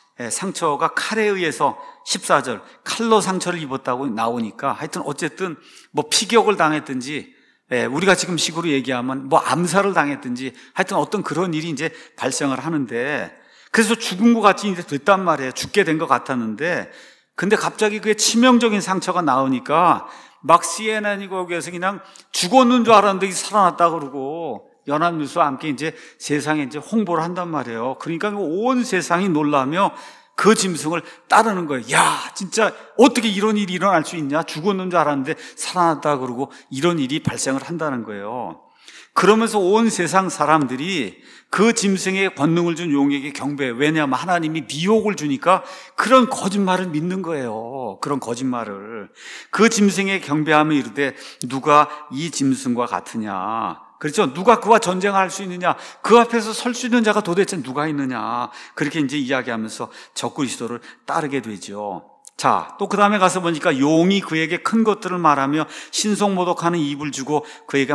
상처가 칼에 의해서 14절 칼로 상처를 입었다고 나오니까 하여튼 어쨌든 뭐 피격을 당했든지 우리가 지금 식으로 얘기하면 뭐 암살을 당했든지 하여튼 어떤 그런 일이 이제 발생을 하는데 그래서 죽은 것 같이 이제 됐단 말이에요. 죽게 된 것 같았는데 근데 갑자기 그의 치명적인 상처가 나오니까 막 CNN이고 여기에서 그냥 죽었는 줄 알았는데 살아났다 그러고 연합뉴스와 함께 이제 세상에 이제 홍보를 한단 말이에요. 그러니까 온 세상이 놀라며 그 짐승을 따르는 거예요. 야, 진짜 어떻게 이런 일이 일어날 수 있냐? 죽었는 줄 알았는데 살아났다 그러고 이런 일이 발생을 한다는 거예요. 그러면서 온 세상 사람들이 그 짐승의 권능을 준 용에게 경배해요. 왜냐하면 하나님이 미혹을 주니까 그런 거짓말을 믿는 거예요. 그런 거짓말을. 그 짐승에 경배하며 이르되 누가 이 짐승과 같으냐? 그렇죠? 누가 그와 전쟁할 수 있느냐? 그 앞에서 설 수 있는 자가 도대체 누가 있느냐? 그렇게 이제 이야기하면서 적그리스도를 따르게 되죠. 자, 또 그 다음에 가서 보니까 용이 그에게 큰 것들을 말하며 신속모독하는 입을 주고 그에게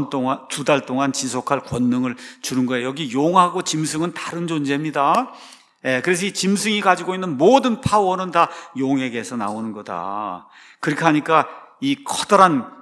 2달 동안 지속할 권능을 주는 거예요. 여기 용하고 짐승은 다른 존재입니다. 그래서 이 짐승이 가지고 있는 모든 파워는 다 용에게서 나오는 거다. 그렇게 하니까 이 커다란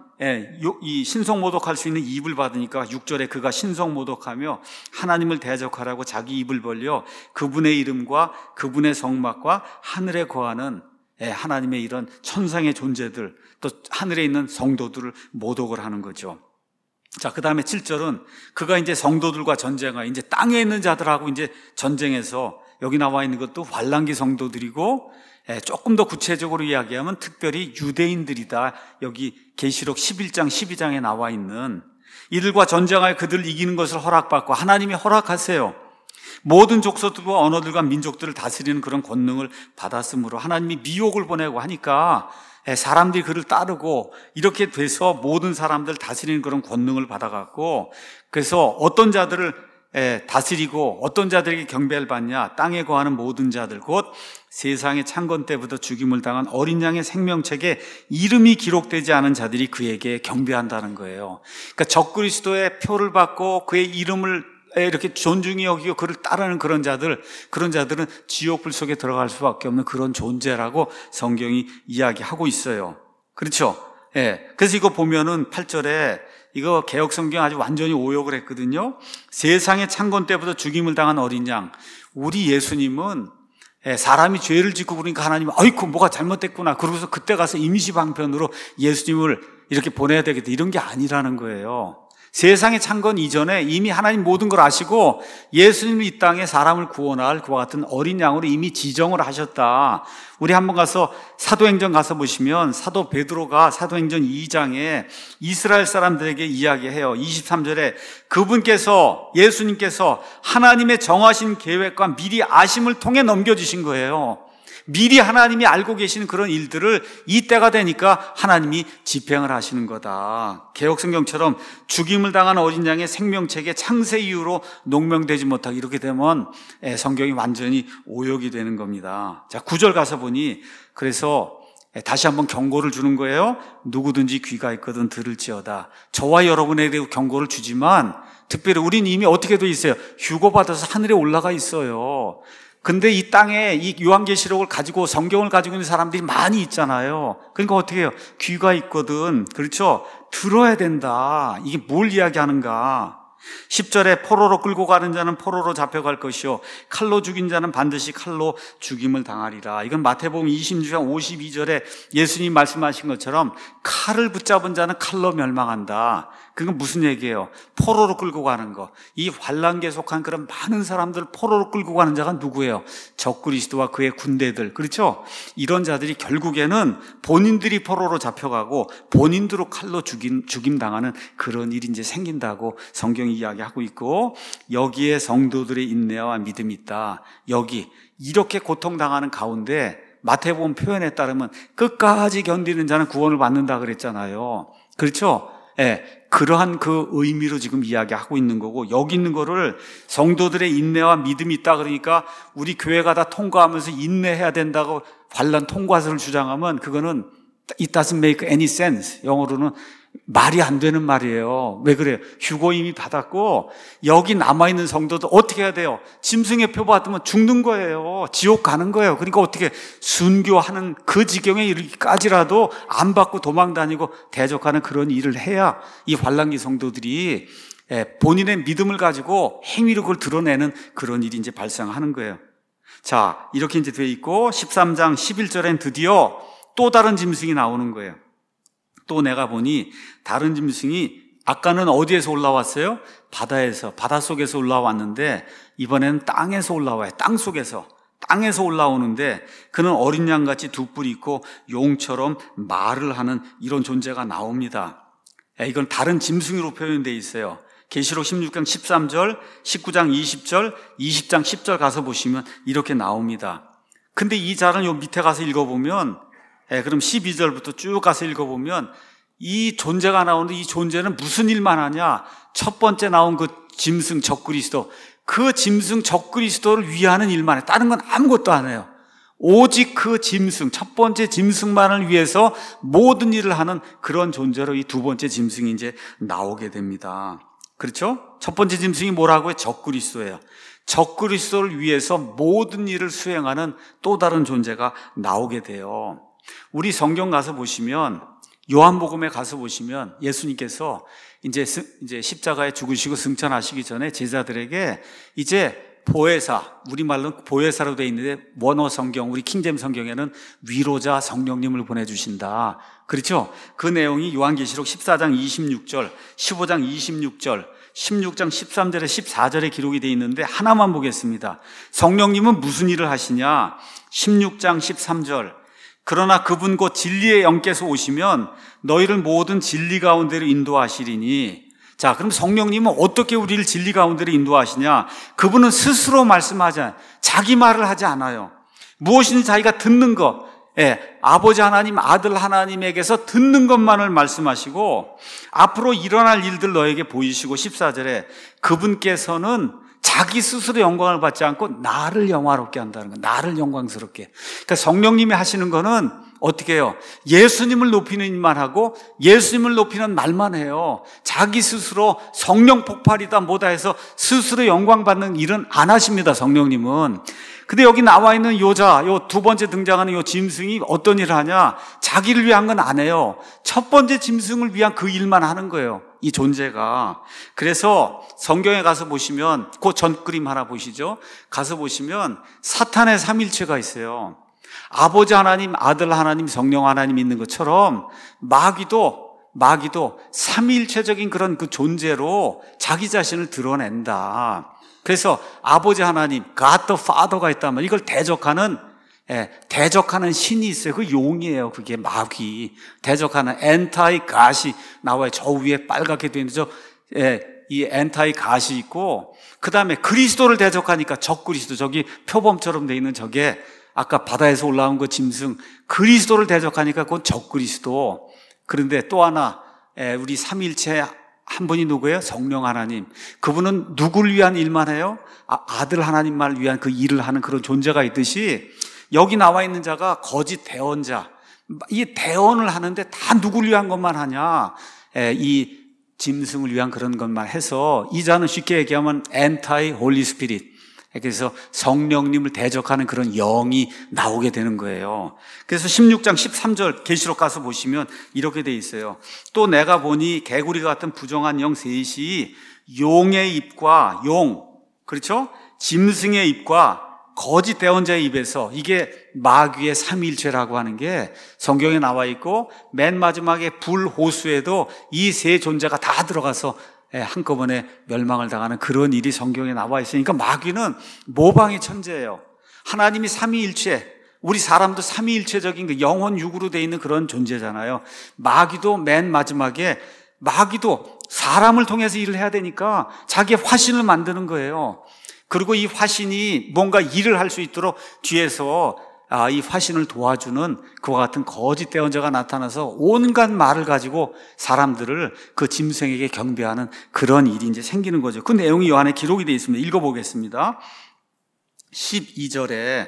이 신속모독할 수 있는 입을 받으니까 6절에 그가 신속모독하며 하나님을 대적하라고 자기 입을 벌려 그분의 이름과 그분의 성막과 하늘에 거하는 하나님의 이런 천상의 존재들 또 하늘에 있는 성도들을 모독을 하는 거죠. 자, 그 다음에 7절은 그가 이제 성도들과 전쟁하 이제 땅에 있는 자들하고 이제 전쟁해서 여기 나와 있는 것도 환란기 성도들이고 조금 더 구체적으로 이야기하면 특별히 유대인들이다. 여기 계시록 11장 12장에 나와 있는 이들과 전쟁하여 그들을 이기는 것을 허락받고 하나님이 허락하세요. 모든 족속들과 언어들과 민족들을 다스리는 그런 권능을 받았으므로 하나님이 미혹을 보내고 하니까 사람들이 그를 따르고 이렇게 돼서 모든 사람들 다스리는 그런 권능을 받아갖고 그래서 어떤 자들을 다스리고 어떤 자들에게 경배를 받냐? 땅에 거하는 모든 자들 곧 세상의 창건 때부터 죽임을 당한 어린 양의 생명책에 이름이 기록되지 않은 자들이 그에게 경배한다는 거예요. 그러니까 적그리스도의 표를 받고 그의 이름을 이렇게 존중히 여기고 그를 따르는 그런 자들은 지옥불 속에 들어갈 수밖에 없는 그런 존재라고 성경이 이야기하고 있어요. 그렇죠? 그래서 이거 보면은 8절에 이거 개역 성경 아주 완전히 오역을 했거든요. 세상의 창건 때부터 죽임을 당한 어린 양. 우리 예수님은 사람이 죄를 짓고 그러니까 하나님은 아이고 뭐가 잘못됐구나. 그러고서 그때 가서 임시방편으로 예수님을 이렇게 보내야 되겠다. 이런 게 아니라는 거예요. 세상에 찬 건 이전에 이미 하나님 모든 걸 아시고 예수님이 이 땅에 사람을 구원할 그와 같은 어린 양으로 이미 지정을 하셨다. 우리 한번 가서 사도행전 가서 보시면 사도 베드로가 사도행전 2장에 이스라엘 사람들에게 이야기해요. 23절에 그분께서, 예수님께서 하나님의 정하신 계획과 미리 아심을 통해 넘겨주신 거예요. 미리 하나님이 알고 계시는 그런 일들을 이때가 되니까 하나님이 집행을 하시는 거다. 개역성경처럼 죽임을 당한 어린 양의 생명책에 창세 이후로 농명되지 못하게 이렇게 되면 성경이 완전히 오역이 되는 겁니다. 자, 9절 가서 보니 그래서 다시 한번 경고를 주는 거예요. 누구든지 귀가 있거든 들을지어다. 저와 여러분에게 경고를 주지만 특별히 우리는 이미 어떻게 돼 있어요? 휴거받아서 하늘에 올라가 있어요. 근데 이 땅에 이 요한계시록을 가지고 성경을 가지고 있는 사람들이 많이 있잖아요. 그러니까 어떻게 해요? 귀가 있거든. 그렇죠? 들어야 된다. 이게 뭘 이야기하는가? 10절에 포로로 끌고 가는 자는 포로로 잡혀갈 것이요 칼로 죽인 자는 반드시 칼로 죽임을 당하리라. 이건 마태복음 26장 52절에 예수님 말씀하신 것처럼 칼을 붙잡은 자는 칼로 멸망한다. 그건 무슨 얘기예요? 포로로 끌고 가는 거. 이 환란기에 속한 그런 많은 사람들 포로로 끌고 가는 자가 누구예요? 적그리스도와 그의 군대들. 그렇죠? 이런 자들이 결국에는 본인들이 포로로 잡혀가고 본인들로 칼로 죽임 당하는 그런 일이 이제 생긴다고 성경이 이야기하고 있고, 여기에 성도들의 인내와 믿음이 있다. 여기 이렇게 고통당하는 가운데 마태복음 표현에 따르면 끝까지 견디는 자는 구원을 받는다 그랬잖아요. 그렇죠? 예, 그러한 그 의미로 지금 이야기하고 있는 거고, 여기 있는 거를 성도들의 인내와 믿음이 있다 그러니까 우리 교회가 다 통과하면서 인내해야 된다고 환난 통과서를 주장하면 그거는 it doesn't make any sense. 영어로는 말이 안 되는 말이에요. 왜 그래요? 휴거 이미 받았고 여기 남아있는 성도도 어떻게 해야 돼요? 짐승의 표 받으면 죽는 거예요. 지옥 가는 거예요. 그러니까 어떻게 순교하는 그 지경에 이르기까지라도 안 받고 도망 다니고 대적하는 그런 일을 해야 이 환난기 성도들이 본인의 믿음을 가지고 행위로 그걸 드러내는 그런 일이 이제 발생하는 거예요. 자, 이렇게 이제 돼 있고 13장 11절엔 드디어 또 다른 짐승이 나오는 거예요. 또 내가 보니 다른 짐승이 아까는 어디에서 올라왔어요? 바닷속에서 올라왔는데 이번에는 땅에서 올라와요. 땅에서 올라오는데 그는 어린 양같이 두 뿔이 있고 용처럼 말을 하는 이런 존재가 나옵니다. 이건 다른 짐승으로 표현되어 있어요. 계시록 16장 13절, 19장 20절, 20장 10절 가서 보시면 이렇게 나옵니다. 근데 이 자를 요 밑에 가서 읽어보면, 그럼 12절부터 쭉 가서 읽어보면 이 존재가 나오는데 이 존재는 무슨 일만 하냐? 첫 번째 나온 그 짐승 적그리스도, 그 짐승 적그리스도를 위하는 일만 해. 다른 건 아무것도 안 해요. 오직 그 짐승, 첫 번째 짐승만을 위해서 모든 일을 하는 그런 존재로 이 두 번째 짐승이 이제 나오게 됩니다. 그렇죠? 첫 번째 짐승이 뭐라고요? 적그리스도예요. 적그리스도를 위해서 모든 일을 수행하는 또 다른 존재가 나오게 돼요. 우리 성경 가서 보시면, 요한복음에 가서 보시면 예수님께서 이제 십자가에 죽으시고 승천하시기 전에 제자들에게 이제 보혜사, 우리말로는 보혜사로 되어 있는데 원어 성경, 우리 킹잼 성경에는 위로자 성령님을 보내주신다. 그렇죠? 그 내용이 요한계시록 14장 26절, 15장 26절, 16장 13절에 14절에 기록이 되어 있는데 하나만 보겠습니다. 성령님은 무슨 일을 하시냐? 16장 13절, 그러나 그분 곧 진리의 영께서 오시면 너희를 모든 진리 가운데로 인도하시리니. 자, 그럼 성령님은 어떻게 우리를 진리 가운데로 인도하시냐? 그분은 스스로 말씀하지 않아요. 자기 말을 하지 않아요. 무엇인지 자기가 듣는 것, 아버지 하나님, 아들 하나님에게서 듣는 것만을 말씀하시고 앞으로 일어날 일들 너에게 보이시고, 14절에 그분께서는 자기 스스로 영광을 받지 않고 나를 영화롭게 한다는 거예요. 나를 영광스럽게. 그러니까 성령님이 하시는 거는 어떻게 해요? 예수님을 높이는 일만 하고 예수님을 높이는 말만 해요. 자기 스스로 성령 폭발이다 뭐다 해서 스스로 영광 받는 일은 안 하십니다, 성령님은. 근데 여기 나와 있는 요 두 번째 등장하는 요 짐승이 어떤 일을 하냐? 자기를 위한 건 안 해요. 첫 번째 짐승을 위한 그 일만 하는 거예요, 이 존재가. 그래서 성경에 가서 보시면, 그 전 그림 하나 보시죠. 가서 보시면 사탄의 삼일체가 있어요. 아버지 하나님, 아들 하나님, 성령 하나님 있는 것처럼 마귀도 마귀도 삼위일체적인 그런 그 존재로 자기 자신을 드러낸다. 그래서 아버지 하나님, God the Father가 있다면 이걸 대적하는 신이 있어요. 그 용이에요. 그게 마귀. 대적하는 엔타이 갓이 나와요. 저 위에 빨갛게 되어 있는 이 엔타이 갓이 있고, 그 다음에 그리스도를 대적하니까 적그리스도, 저기 표범처럼 되어 있는 저게 아까 바다에서 올라온 그 짐승, 그리스도를 대적하니까 그건 적그리스도. 그런데 또 하나, 우리 삼위일체 한 분이 누구예요? 성령 하나님. 그분은 누굴 위한 일만 해요? 아들 하나님만을 위한 그 일을 하는 그런 존재가 있듯이, 여기 나와 있는 자가 거짓 대언자. 이 대언을 하는데 다 누굴 위한 것만 하냐? 이 짐승을 위한 그런 것만 해서, 이 자는 쉽게 얘기하면 엔타이 홀리 스피릿. 그래서 성령님을 대적하는 그런 영이 나오게 되는 거예요. 그래서 16장 13절 계시록 가서 보시면 이렇게 돼 있어요. 또 내가 보니 개구리 같은 부정한 영 셋이 용의 입과 그렇죠? 짐승의 입과 거짓 대언자의 입에서, 이게 마귀의 삼위일체라고 하는 게 성경에 나와 있고, 맨 마지막에 불호수에도 이 세 존재가 다 들어가서 한꺼번에 멸망을 당하는 그런 일이 성경에 나와 있으니까 마귀는 모방의 천재예요. 하나님이 삼위일체, 우리 사람도 삼위일체적인 그 영혼 육으로 되어 있는 그런 존재잖아요. 마귀도 맨 마지막에, 마귀도 사람을 통해서 일을 해야 되니까 자기의 화신을 만드는 거예요. 그리고 이 화신이 뭔가 일을 할 수 있도록 뒤에서 이 화신을 도와주는 그와 같은 거짓 대언자가 나타나서 온갖 말을 가지고 사람들을 그 짐승에게 경배하는 그런 일이 이제 생기는 거죠. 그 내용이 요한에 기록이 되어 있습니다. 읽어보겠습니다. 12절에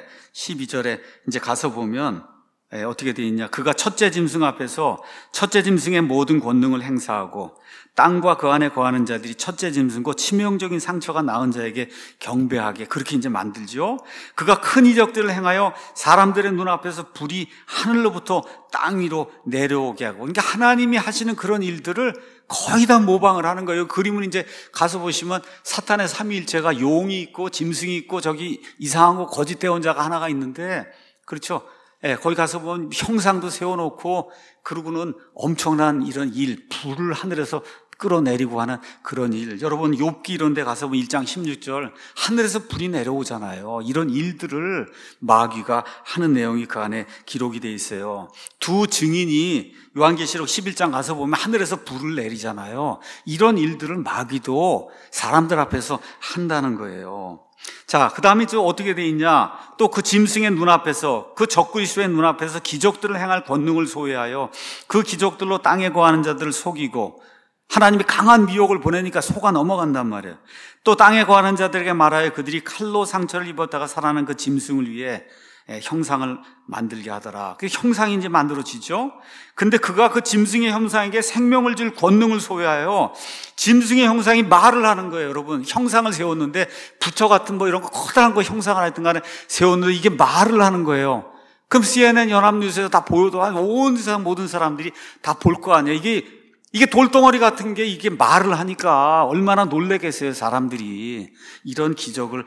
이제 가서 보면 어떻게 되어 있냐. 그가 첫째 짐승 앞에서 첫째 짐승의 모든 권능을 행사하고 땅과 그 안에 거하는 자들이 첫째 짐승과 치명적인 상처가 나은 자에게 경배하게, 그렇게 이제 만들죠. 그가 큰 이적들을 행하여 사람들의 눈앞에서 불이 하늘로부터 땅 위로 내려오게 하고, 그러니까 하나님이 하시는 그런 일들을 거의 다 모방을 하는 거예요. 그림은 이제 가서 보시면 사탄의 삼위일체가 용이 있고 짐승이 있고 저기 이상한 거 거짓 대언자가 하나가 있는데, 그렇죠. 거기 가서 보면 형상도 세워놓고, 그러고는 엄청난 이런 일, 불을 하늘에서 끌어내리고 하는 그런 일. 여러분 욥기 이런 데 가서 보면 1장 16절 하늘에서 불이 내려오잖아요. 이런 일들을 마귀가 하는 내용이 그 안에 기록이 돼 있어요. 두 증인이 요한계시록 11장 가서 보면 하늘에서 불을 내리잖아요. 이런 일들을 마귀도 사람들 앞에서 한다는 거예요. 자, 그 다음에 또 어떻게 돼 있냐? 또 그 짐승의 눈앞에서, 그 적그리스도의 눈앞에서 기적들을 행할 권능을 소유하여 그 기적들로 땅에 거하는 자들을 속이고, 하나님이 강한 미혹을 보내니까 속아 넘어간단 말이에요. 또 땅에 거하는 자들에게 말하여 그들이 칼로 상처를 입었다가 살아난 그 짐승을 위해 형상을 만들게 하더라. 그 형상이 이제 만들어지죠. 근데 그가 그 짐승의 형상에게 생명을 줄 권능을 소유하여, 짐승의 형상이 말을 하는 거예요. 여러분, 형상을 세웠는데 부처 같은 뭐 이런 거 커다란 거 형상을 하여튼 간에 세웠는데 이게 말을 하는 거예요. 그럼 CNN 연합뉴스에서 다 보여도 온 세상 모든 사람들이 다 볼 거 아니에요. 이게 돌덩어리 같은 게 이게 말을 하니까 얼마나 놀라겠어요, 사람들이. 이런 기적을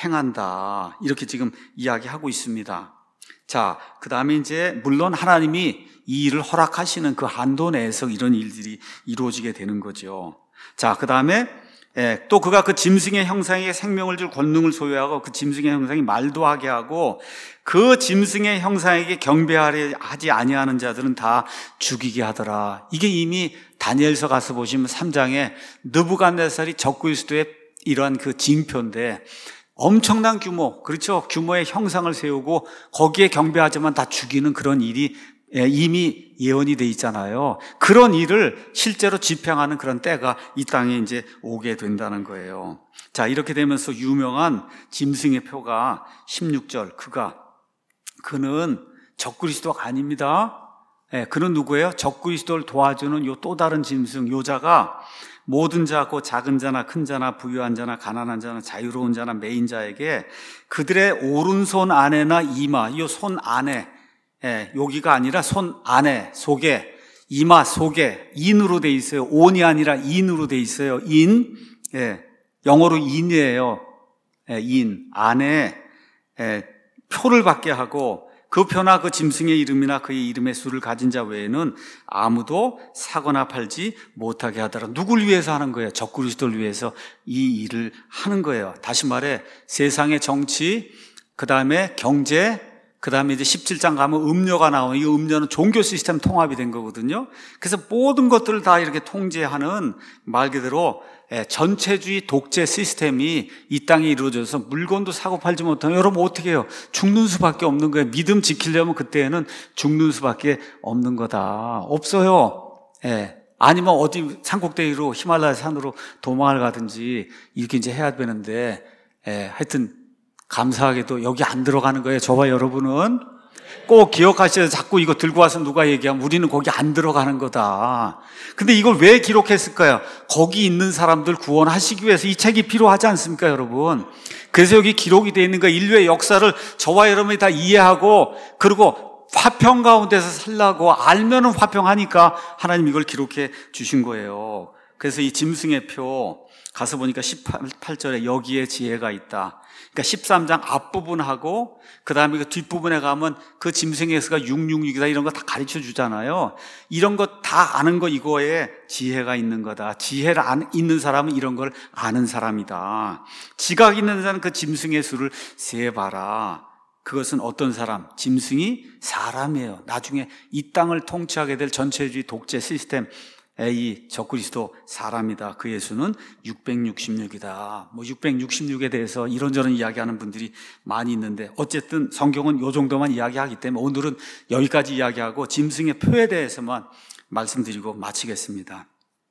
행한다. 이렇게 지금 이야기하고 있습니다. 자, 그 다음에 이제 물론 하나님이 이 일을 허락하시는 그 한도 내에서 이런 일들이 이루어지게 되는 거죠. 자, 그 다음에 또 그가 그 짐승의 형상에 생명을 줄 권능을 소유하고 그 짐승의 형상이 말도 하게 하고 그 짐승의 형상에게 경배하려 하지 아니하는 자들은 다 죽이게 하더라. 이게 이미 다니엘서 가서 보시면 3장에 느부갓네살이 적그리스도의 이러한 그 징표인데, 엄청난 규모, 그렇죠? 규모의 형상을 세우고 거기에 경배하지만 다 죽이는 그런 일이 이미 예언이 돼 있잖아요. 그런 일을 실제로 집행하는 그런 때가 이 땅에 이제 오게 된다는 거예요. 자, 이렇게 되면서 유명한 짐승의 표가 16절, 그는 적그리스도가 아닙니다. 그는 누구예요? 적그리스도를 도와주는 요 또 다른 짐승, 요 자가 모든 자, 고 작은 자나 큰 자나 부유한 자나 가난한 자나 자유로운 자나 매인 자에게 그들의 오른손 안에나 이마, 이 손 안에, 여기가 아니라 손 안에, 속에, 이마 속에 인으로 돼 있어요. 온이 아니라 인으로 돼 있어요. 인, 영어로 인이에요. 인 안에 표를 받게 하고, 그 표나 그 짐승의 이름이나 그의 이름의 수를 가진 자 외에는 아무도 사거나 팔지 못하게 하더라. 누굴 위해서 하는 거예요? 적그리스도를 위해서 이 일을 하는 거예요. 다시 말해 세상의 정치, 그 다음에 경제, 그 다음에 이제 17장 가면 음료가 나오는, 이 음료는 종교 시스템 통합이 된 거거든요. 그래서 모든 것들을 다 이렇게 통제하는 말 그대로 전체주의 독재 시스템이 이 땅에 이루어져서 물건도 사고 팔지 못하면 여러분 어떻게 해요? 죽는 수밖에 없는 거예요. 믿음 지키려면 그때는 죽는 수밖에 없는 거다. 없어요. 아니면 어디 산꼭대기로 히말라야 산으로 도망을 가든지 이렇게 이제 해야 되는데, 하여튼 감사하게도 여기 안 들어가는 거예요. 저와 여러분은 꼭 기억하셔야, 자꾸 이거 들고 와서 누가 얘기하면 우리는 거기 안 들어가는 거다. 근데 이걸 왜 기록했을까요? 거기 있는 사람들 구원하시기 위해서 이 책이 필요하지 않습니까, 여러분? 그래서 여기 기록이 되어 있는 거예요. 인류의 역사를 저와 여러분이 다 이해하고, 그리고 화평 가운데서 살라고 알면은 화평하니까 하나님 이걸 기록해 주신 거예요. 그래서 이 짐승의 표 가서 보니까 18절에 여기에 지혜가 있다. 그러니까 13장 앞부분하고 그 다음에 그 뒷부분에 가면 그 짐승의 수가 666이다 이런 거 다 가르쳐 주잖아요. 이런 거 다 아는 거, 이거에 지혜가 있는 거다. 지혜를 있는 사람은 이런 걸 아는 사람이다. 지각 있는 사람은 그 짐승의 수를 세봐라. 그것은 어떤 사람? 짐승이 사람이에요. 나중에 이 땅을 통치하게 될 전체주의 독재 시스템, 이 적그리스도 사람이다. 그 예수는 666이다. 666에 대해서 이런저런 이야기하는 분들이 많이 있는데, 어쨌든 성경은 이 정도만 이야기하기 때문에 오늘은 여기까지 이야기하고 짐승의 표에 대해서만 말씀드리고 마치겠습니다.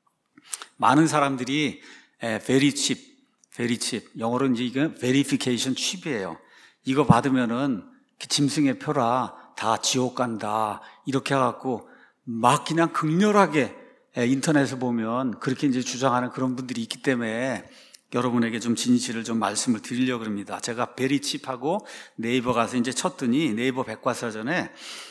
많은 사람들이 very cheap, 영어로는 이제 이게 verification chip이에요. 이거 받으면은 짐승의 표라 다 지옥 간다, 이렇게 해갖고 막 그냥 극렬하게 인터넷에 보면 그렇게 이제 주장하는 그런 분들이 있기 때문에 여러분에게 좀 진실을 좀 말씀을 드리려고 합니다. 제가 베리칩하고 네이버 가서 이제 쳤더니 네이버 백과사전에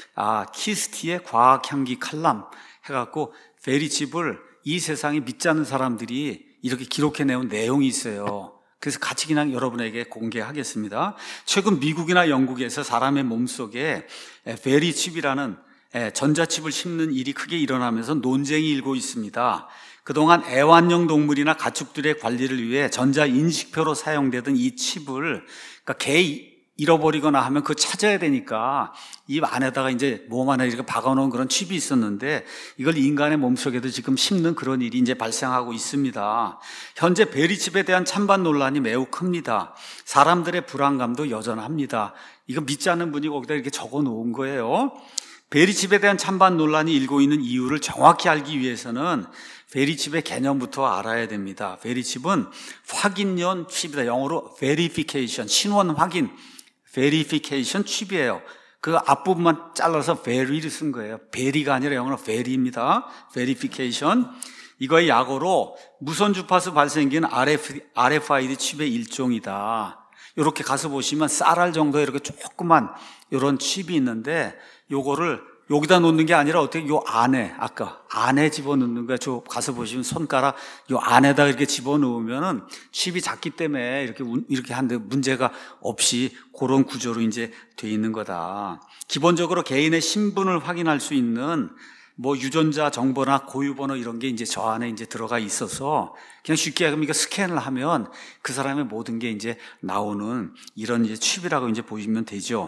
키스티의 과학향기 칼럼 해갖고 베리칩을 이 세상에 믿지 않는 사람들이 이렇게 기록해내온 내용이 있어요. 그래서 같이 그냥 여러분에게 공개하겠습니다. 최근 미국이나 영국에서 사람의 몸속에 베리칩이라는 전자칩을 심는 일이 크게 일어나면서 논쟁이 일고 있습니다. 그동안 애완용 동물이나 가축들의 관리를 위해 전자인식표로 사용되던 이 칩을, 그러니까 개 잃어버리거나 하면 그거 찾아야 되니까 입 안에다가 이제 몸 안에 이렇게 박아놓은 그런 칩이 있었는데, 이걸 인간의 몸속에도 지금 심는 그런 일이 이제 발생하고 있습니다. 현재 베리칩에 대한 찬반 논란이 매우 큽니다. 사람들의 불안감도 여전합니다. 이거 믿지 않는 분이 거기다 이렇게 적어 놓은 거예요. 베리칩에 대한 찬반 논란이 일고 있는 이유를 정확히 알기 위해서는 베리칩의 개념부터 알아야 됩니다. 베리칩은 확인용 칩이다. 영어로 verification, 신원 확인, verification 칩이에요. 그 앞부분만 잘라서 very를 쓴 거예요. very가 아니라 영어로 very입니다. verification. 이거의 약어로 무선 주파수 발생기는 RFID 칩의 일종이다. 이렇게 가서 보시면 쌀알 정도의 이렇게 조그만 이런 칩이 있는데, 요거를 여기다 놓는 게 아니라 어떻게 요 안에, 아까 안에 집어넣는 거야. 저 가서 보시면 손가락 요 안에다 이렇게 집어넣으면은 칩이 작기 때문에 이렇게 하는데 문제가 없이 그런 구조로 이제 돼 있는 거다. 기본적으로 개인의 신분을 확인할 수 있는 유전자 정보나 고유번호 이런 게 이제 저 안에 이제 들어가 있어서 그냥 쉽게 하면 이거 스캔을 하면 그 사람의 모든 게 이제 나오는 이런 이제 칩이라고 이제 보시면 되죠.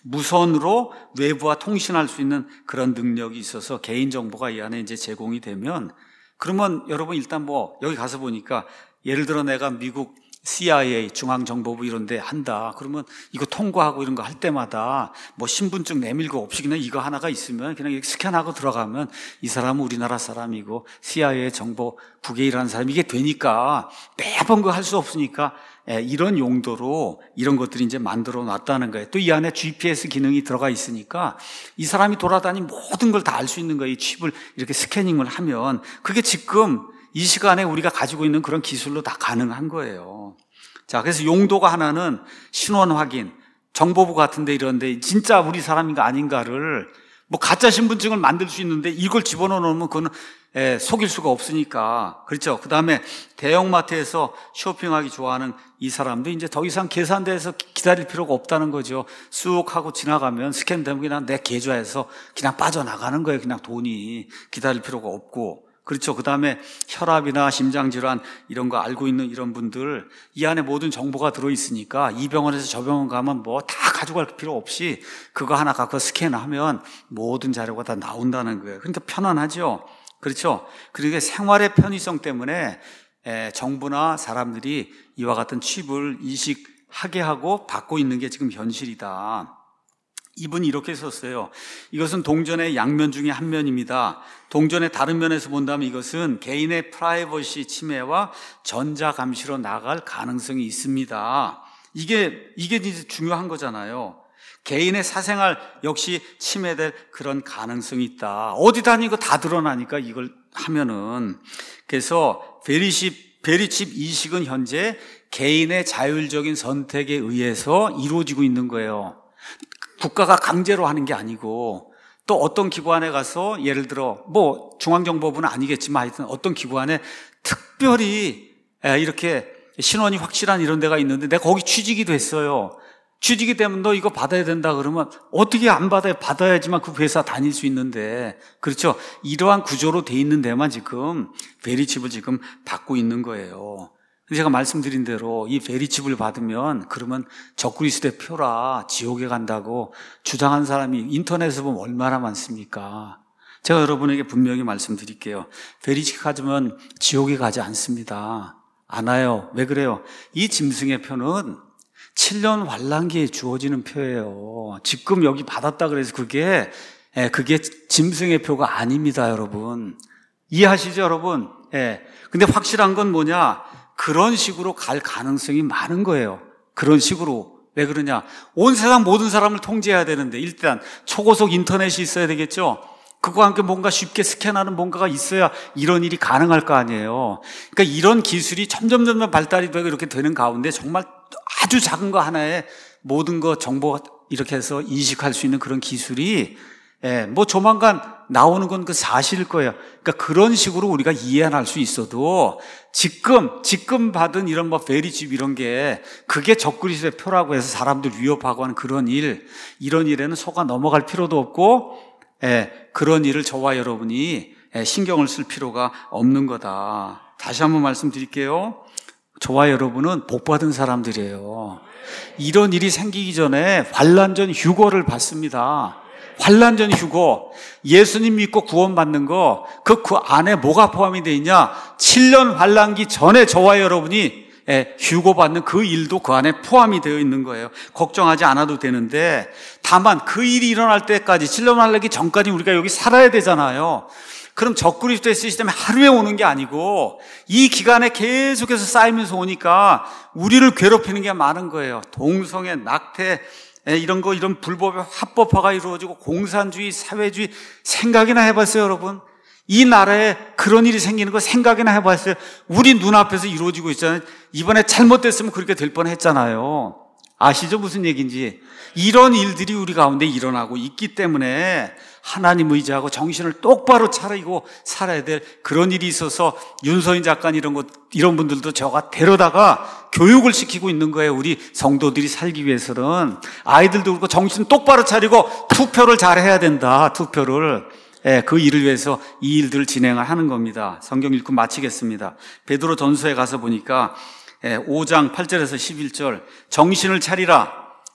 무선으로 외부와 통신할 수 있는 그런 능력이 있어서 개인 정보가 이 안에 이제 제공이 되면, 그러면 여러분 일단 여기 가서 보니까 예를 들어 내가 미국 CIA, 중앙정보부 이런 데 한다. 그러면 이거 통과하고 이런 거 할 때마다 신분증 내밀고 없이 그냥 이거 하나가 있으면 그냥 스캔하고 들어가면 이 사람은 우리나라 사람이고 CIA 정보국에 일하는 사람이 이게 되니까 매번 그거 할 수 없으니까 이런 용도로 이런 것들이 이제 만들어 놨다는 거예요. 또 이 안에 GPS 기능이 들어가 있으니까 이 사람이 돌아다니는 모든 걸 다 알 수 있는 거예요. 이 칩을 이렇게 스캐닝을 하면 그게 지금 이 시간에 우리가 가지고 있는 그런 기술로 다 가능한 거예요. 자, 그래서 용도가 하나는 신원 확인, 정보부 같은데 이런데 진짜 우리 사람인가 아닌가를 뭐 가짜 신분증을 만들 수 있는데 이걸 집어넣어 놓으면 그거는 속일 수가 없으니까. 그렇죠. 그 다음에 대형마트에서 쇼핑하기 좋아하는 이 사람도 이제 더 이상 계산대에서 기다릴 필요가 없다는 거죠. 쑥 하고 지나가면 스캔되면 그냥 내 계좌에서 그냥 빠져나가는 거예요. 그냥 돈이 기다릴 필요가 없고. 그렇죠. 그 다음에 혈압이나 심장질환 이런 거 알고 있는 이런 분들 이 안에 모든 정보가 들어있으니까 이 병원에서 저 병원 가면 뭐 다 가져갈 필요 없이 그거 하나 갖고 스캔하면 모든 자료가 다 나온다는 거예요. 그러니까 편안하죠. 그렇죠. 그러니까 생활의 편의성 때문에 정부나 사람들이 이와 같은 칩을 이식하게 하고 받고 있는 게 지금 현실이다. 이분이 이렇게 썼어요. 이것은 동전의 양면 중에 한 면입니다. 동전의 다른 면에서 본다면 이것은 개인의 프라이버시 침해와 전자감시로 나갈 가능성이 있습니다. 이게 이제 중요한 거잖아요. 개인의 사생활 역시 침해될 그런 가능성이 있다. 어디 다니고 다 드러나니까 이걸 하면은. 그래서 베리칩 이식은 현재 개인의 자율적인 선택에 의해서 이루어지고 있는 거예요. 국가가 강제로 하는 게 아니고 또 어떤 기관에 가서 예를 들어 뭐 중앙정보부는 아니겠지만 하여튼 어떤 기관에 특별히 이렇게 신원이 확실한 이런 데가 있는데 내가 거기 취직이 됐어요. 취직이 되면 너 이거 받아야 된다 그러면 어떻게 안 받아요? 받아야지만 그 회사 다닐 수 있는데. 그렇죠. 이러한 구조로 돼 있는 데만 지금 베리칩을 지금 받고 있는 거예요. 제가 말씀드린 대로 이 베리칩을 받으면 그러면 적그리스도의 표라 지옥에 간다고 주장한 사람이 인터넷에 보면 얼마나 많습니까? 제가 여러분에게 분명히 말씀드릴게요. 베리칩 가지면 지옥에 가지 않습니다. 안 와요. 왜 그래요? 이 짐승의 표는 7년 환란기에 주어지는 표예요. 지금 여기 받았다 그래서 그게 짐승의 표가 아닙니다, 여러분. 이해하시죠, 여러분? 근데 확실한 건 뭐냐? 그런 식으로 갈 가능성이 많은 거예요. 그런 식으로. 왜 그러냐? 온 세상 모든 사람을 통제해야 되는데 일단 초고속 인터넷이 있어야 되겠죠? 그거와 함께 뭔가 쉽게 스캔하는 뭔가가 있어야 이런 일이 가능할 거 아니에요. 그러니까 이런 기술이 점점 발달이 되고 이렇게 되는 가운데 정말 아주 작은 거 하나에 모든 거 정보 이렇게 해서 인식할 수 있는 그런 기술이 뭐 조만간 나오는 건 그 사실일 거예요. 그러니까 그런 식으로 우리가 이해할 수 있어도 지금 받은 이런 뭐 베리칩 이런 게 그게 적그리스도의 표라고 해서 사람들 위협하고 하는 그런 이런 일에는 속아 넘어갈 필요도 없고 그런 일을 저와 여러분이 신경을 쓸 필요가 없는 거다. 다시 한번 말씀드릴게요. 저와 여러분은 복받은 사람들이에요. 이런 일이 생기기 전에 환난전 휴거를 받습니다. 환난전 휴거, 예수님 믿고 구원받는 거, 그 안에 뭐가 포함이 되어 있냐? 7년 환난기 전에 저와 여러분이 휴거받는 그 일도 그 안에 포함이 되어 있는 거예요. 걱정하지 않아도 되는데, 다만 그 일이 일어날 때까지 7년 환난기 전까지 우리가 여기 살아야 되잖아요. 그럼 적그리스도의 시스템이 하루에 오는 게 아니고 이 기간에 계속해서 쌓이면서 오니까 우리를 괴롭히는 게 많은 거예요. 동성애, 낙태, 이런 불법의 합법화가 이루어지고 공산주의, 사회주의 생각이나 해봤어요, 여러분? 이 나라에 그런 일이 생기는 거 생각이나 해봤어요? 우리 눈앞에서 이루어지고 있잖아요. 이번에 잘못됐으면 그렇게 될 뻔했잖아요. 아시죠? 무슨 얘기인지. 이런 일들이 우리 가운데 일어나고 있기 때문에 하나님 의지하고 정신을 똑바로 차리고 살아야 될 그런 일이 있어서 윤서인 작가 이런 분들도 저가 데려다가 교육을 시키고 있는 거예요. 우리 성도들이 살기 위해서는. 아이들도 그렇고 정신 똑바로 차리고 투표를 잘 해야 된다. 투표를. 그 일을 위해서 이 일들을 진행을 하는 겁니다. 성경 읽고 마치겠습니다. 베드로 전서에 가서 보니까 5장 8절에서 11절 정신을 차리라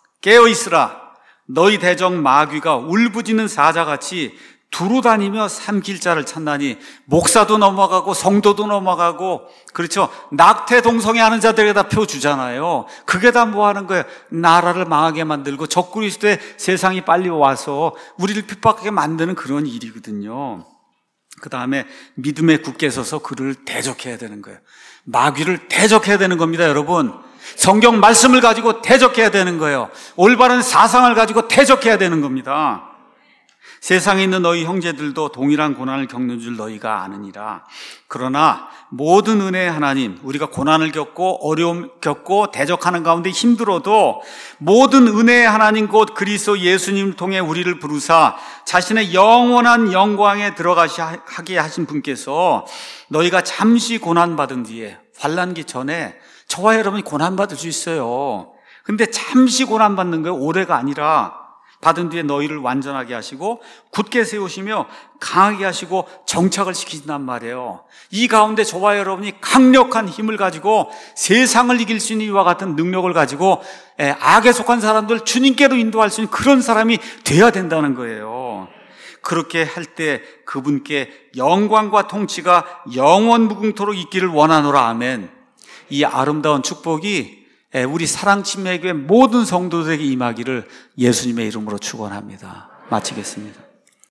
깨어있으라 너희 대적 마귀가 울부짖는 사자같이 두루다니며 삼킬 자를 찾나니 목사도 넘어가고 성도도 넘어가고 그렇죠. 낙태 동성애 하는 자들에다 표 주잖아요. 그게 다 뭐 하는 거예요? 나라를 망하게 만들고 적그리스도의 세상이 빨리 와서 우리를 핍박하게 만드는 그런 일이거든요. 그 다음에 믿음에 굳게 서서 그를 대적해야 되는 거예요. 마귀를 대적해야 되는 겁니다, 여러분. 성경 말씀을 가지고 대적해야 되는 거예요. 올바른 사상을 가지고 대적해야 되는 겁니다. 세상에 있는 너희 형제들도 동일한 고난을 겪는 줄 너희가 아느니라. 그러나 모든 은혜의 하나님, 우리가 고난을 겪고 어려움 겪고 대적하는 가운데 힘들어도 모든 은혜의 하나님 곧 그리스도 예수님을 통해 우리를 부르사 자신의 영원한 영광에 들어가게 하신 분께서 너희가 잠시 고난받은 뒤에, 환난기 전에 저와 여러분이 고난받을 수 있어요. 근데 잠시 고난받는 거예요. 오래가 아니라. 받은 뒤에 너희를 완전하게 하시고 굳게 세우시며 강하게 하시고 정착을 시키신단 말이에요. 이 가운데 저와 여러분이 강력한 힘을 가지고 세상을 이길 수 있는 이와 같은 능력을 가지고 악에 속한 사람들 주님께로 인도할 수 있는 그런 사람이 돼야 된다는 거예요. 그렇게 할 때 그분께 영광과 통치가 영원 무궁토록 있기를 원하노라. 아멘. 이 아름다운 축복이 우리 사랑침례교회 모든 성도들에게 임하기를 예수님의 이름으로 축원합니다. 마치겠습니다.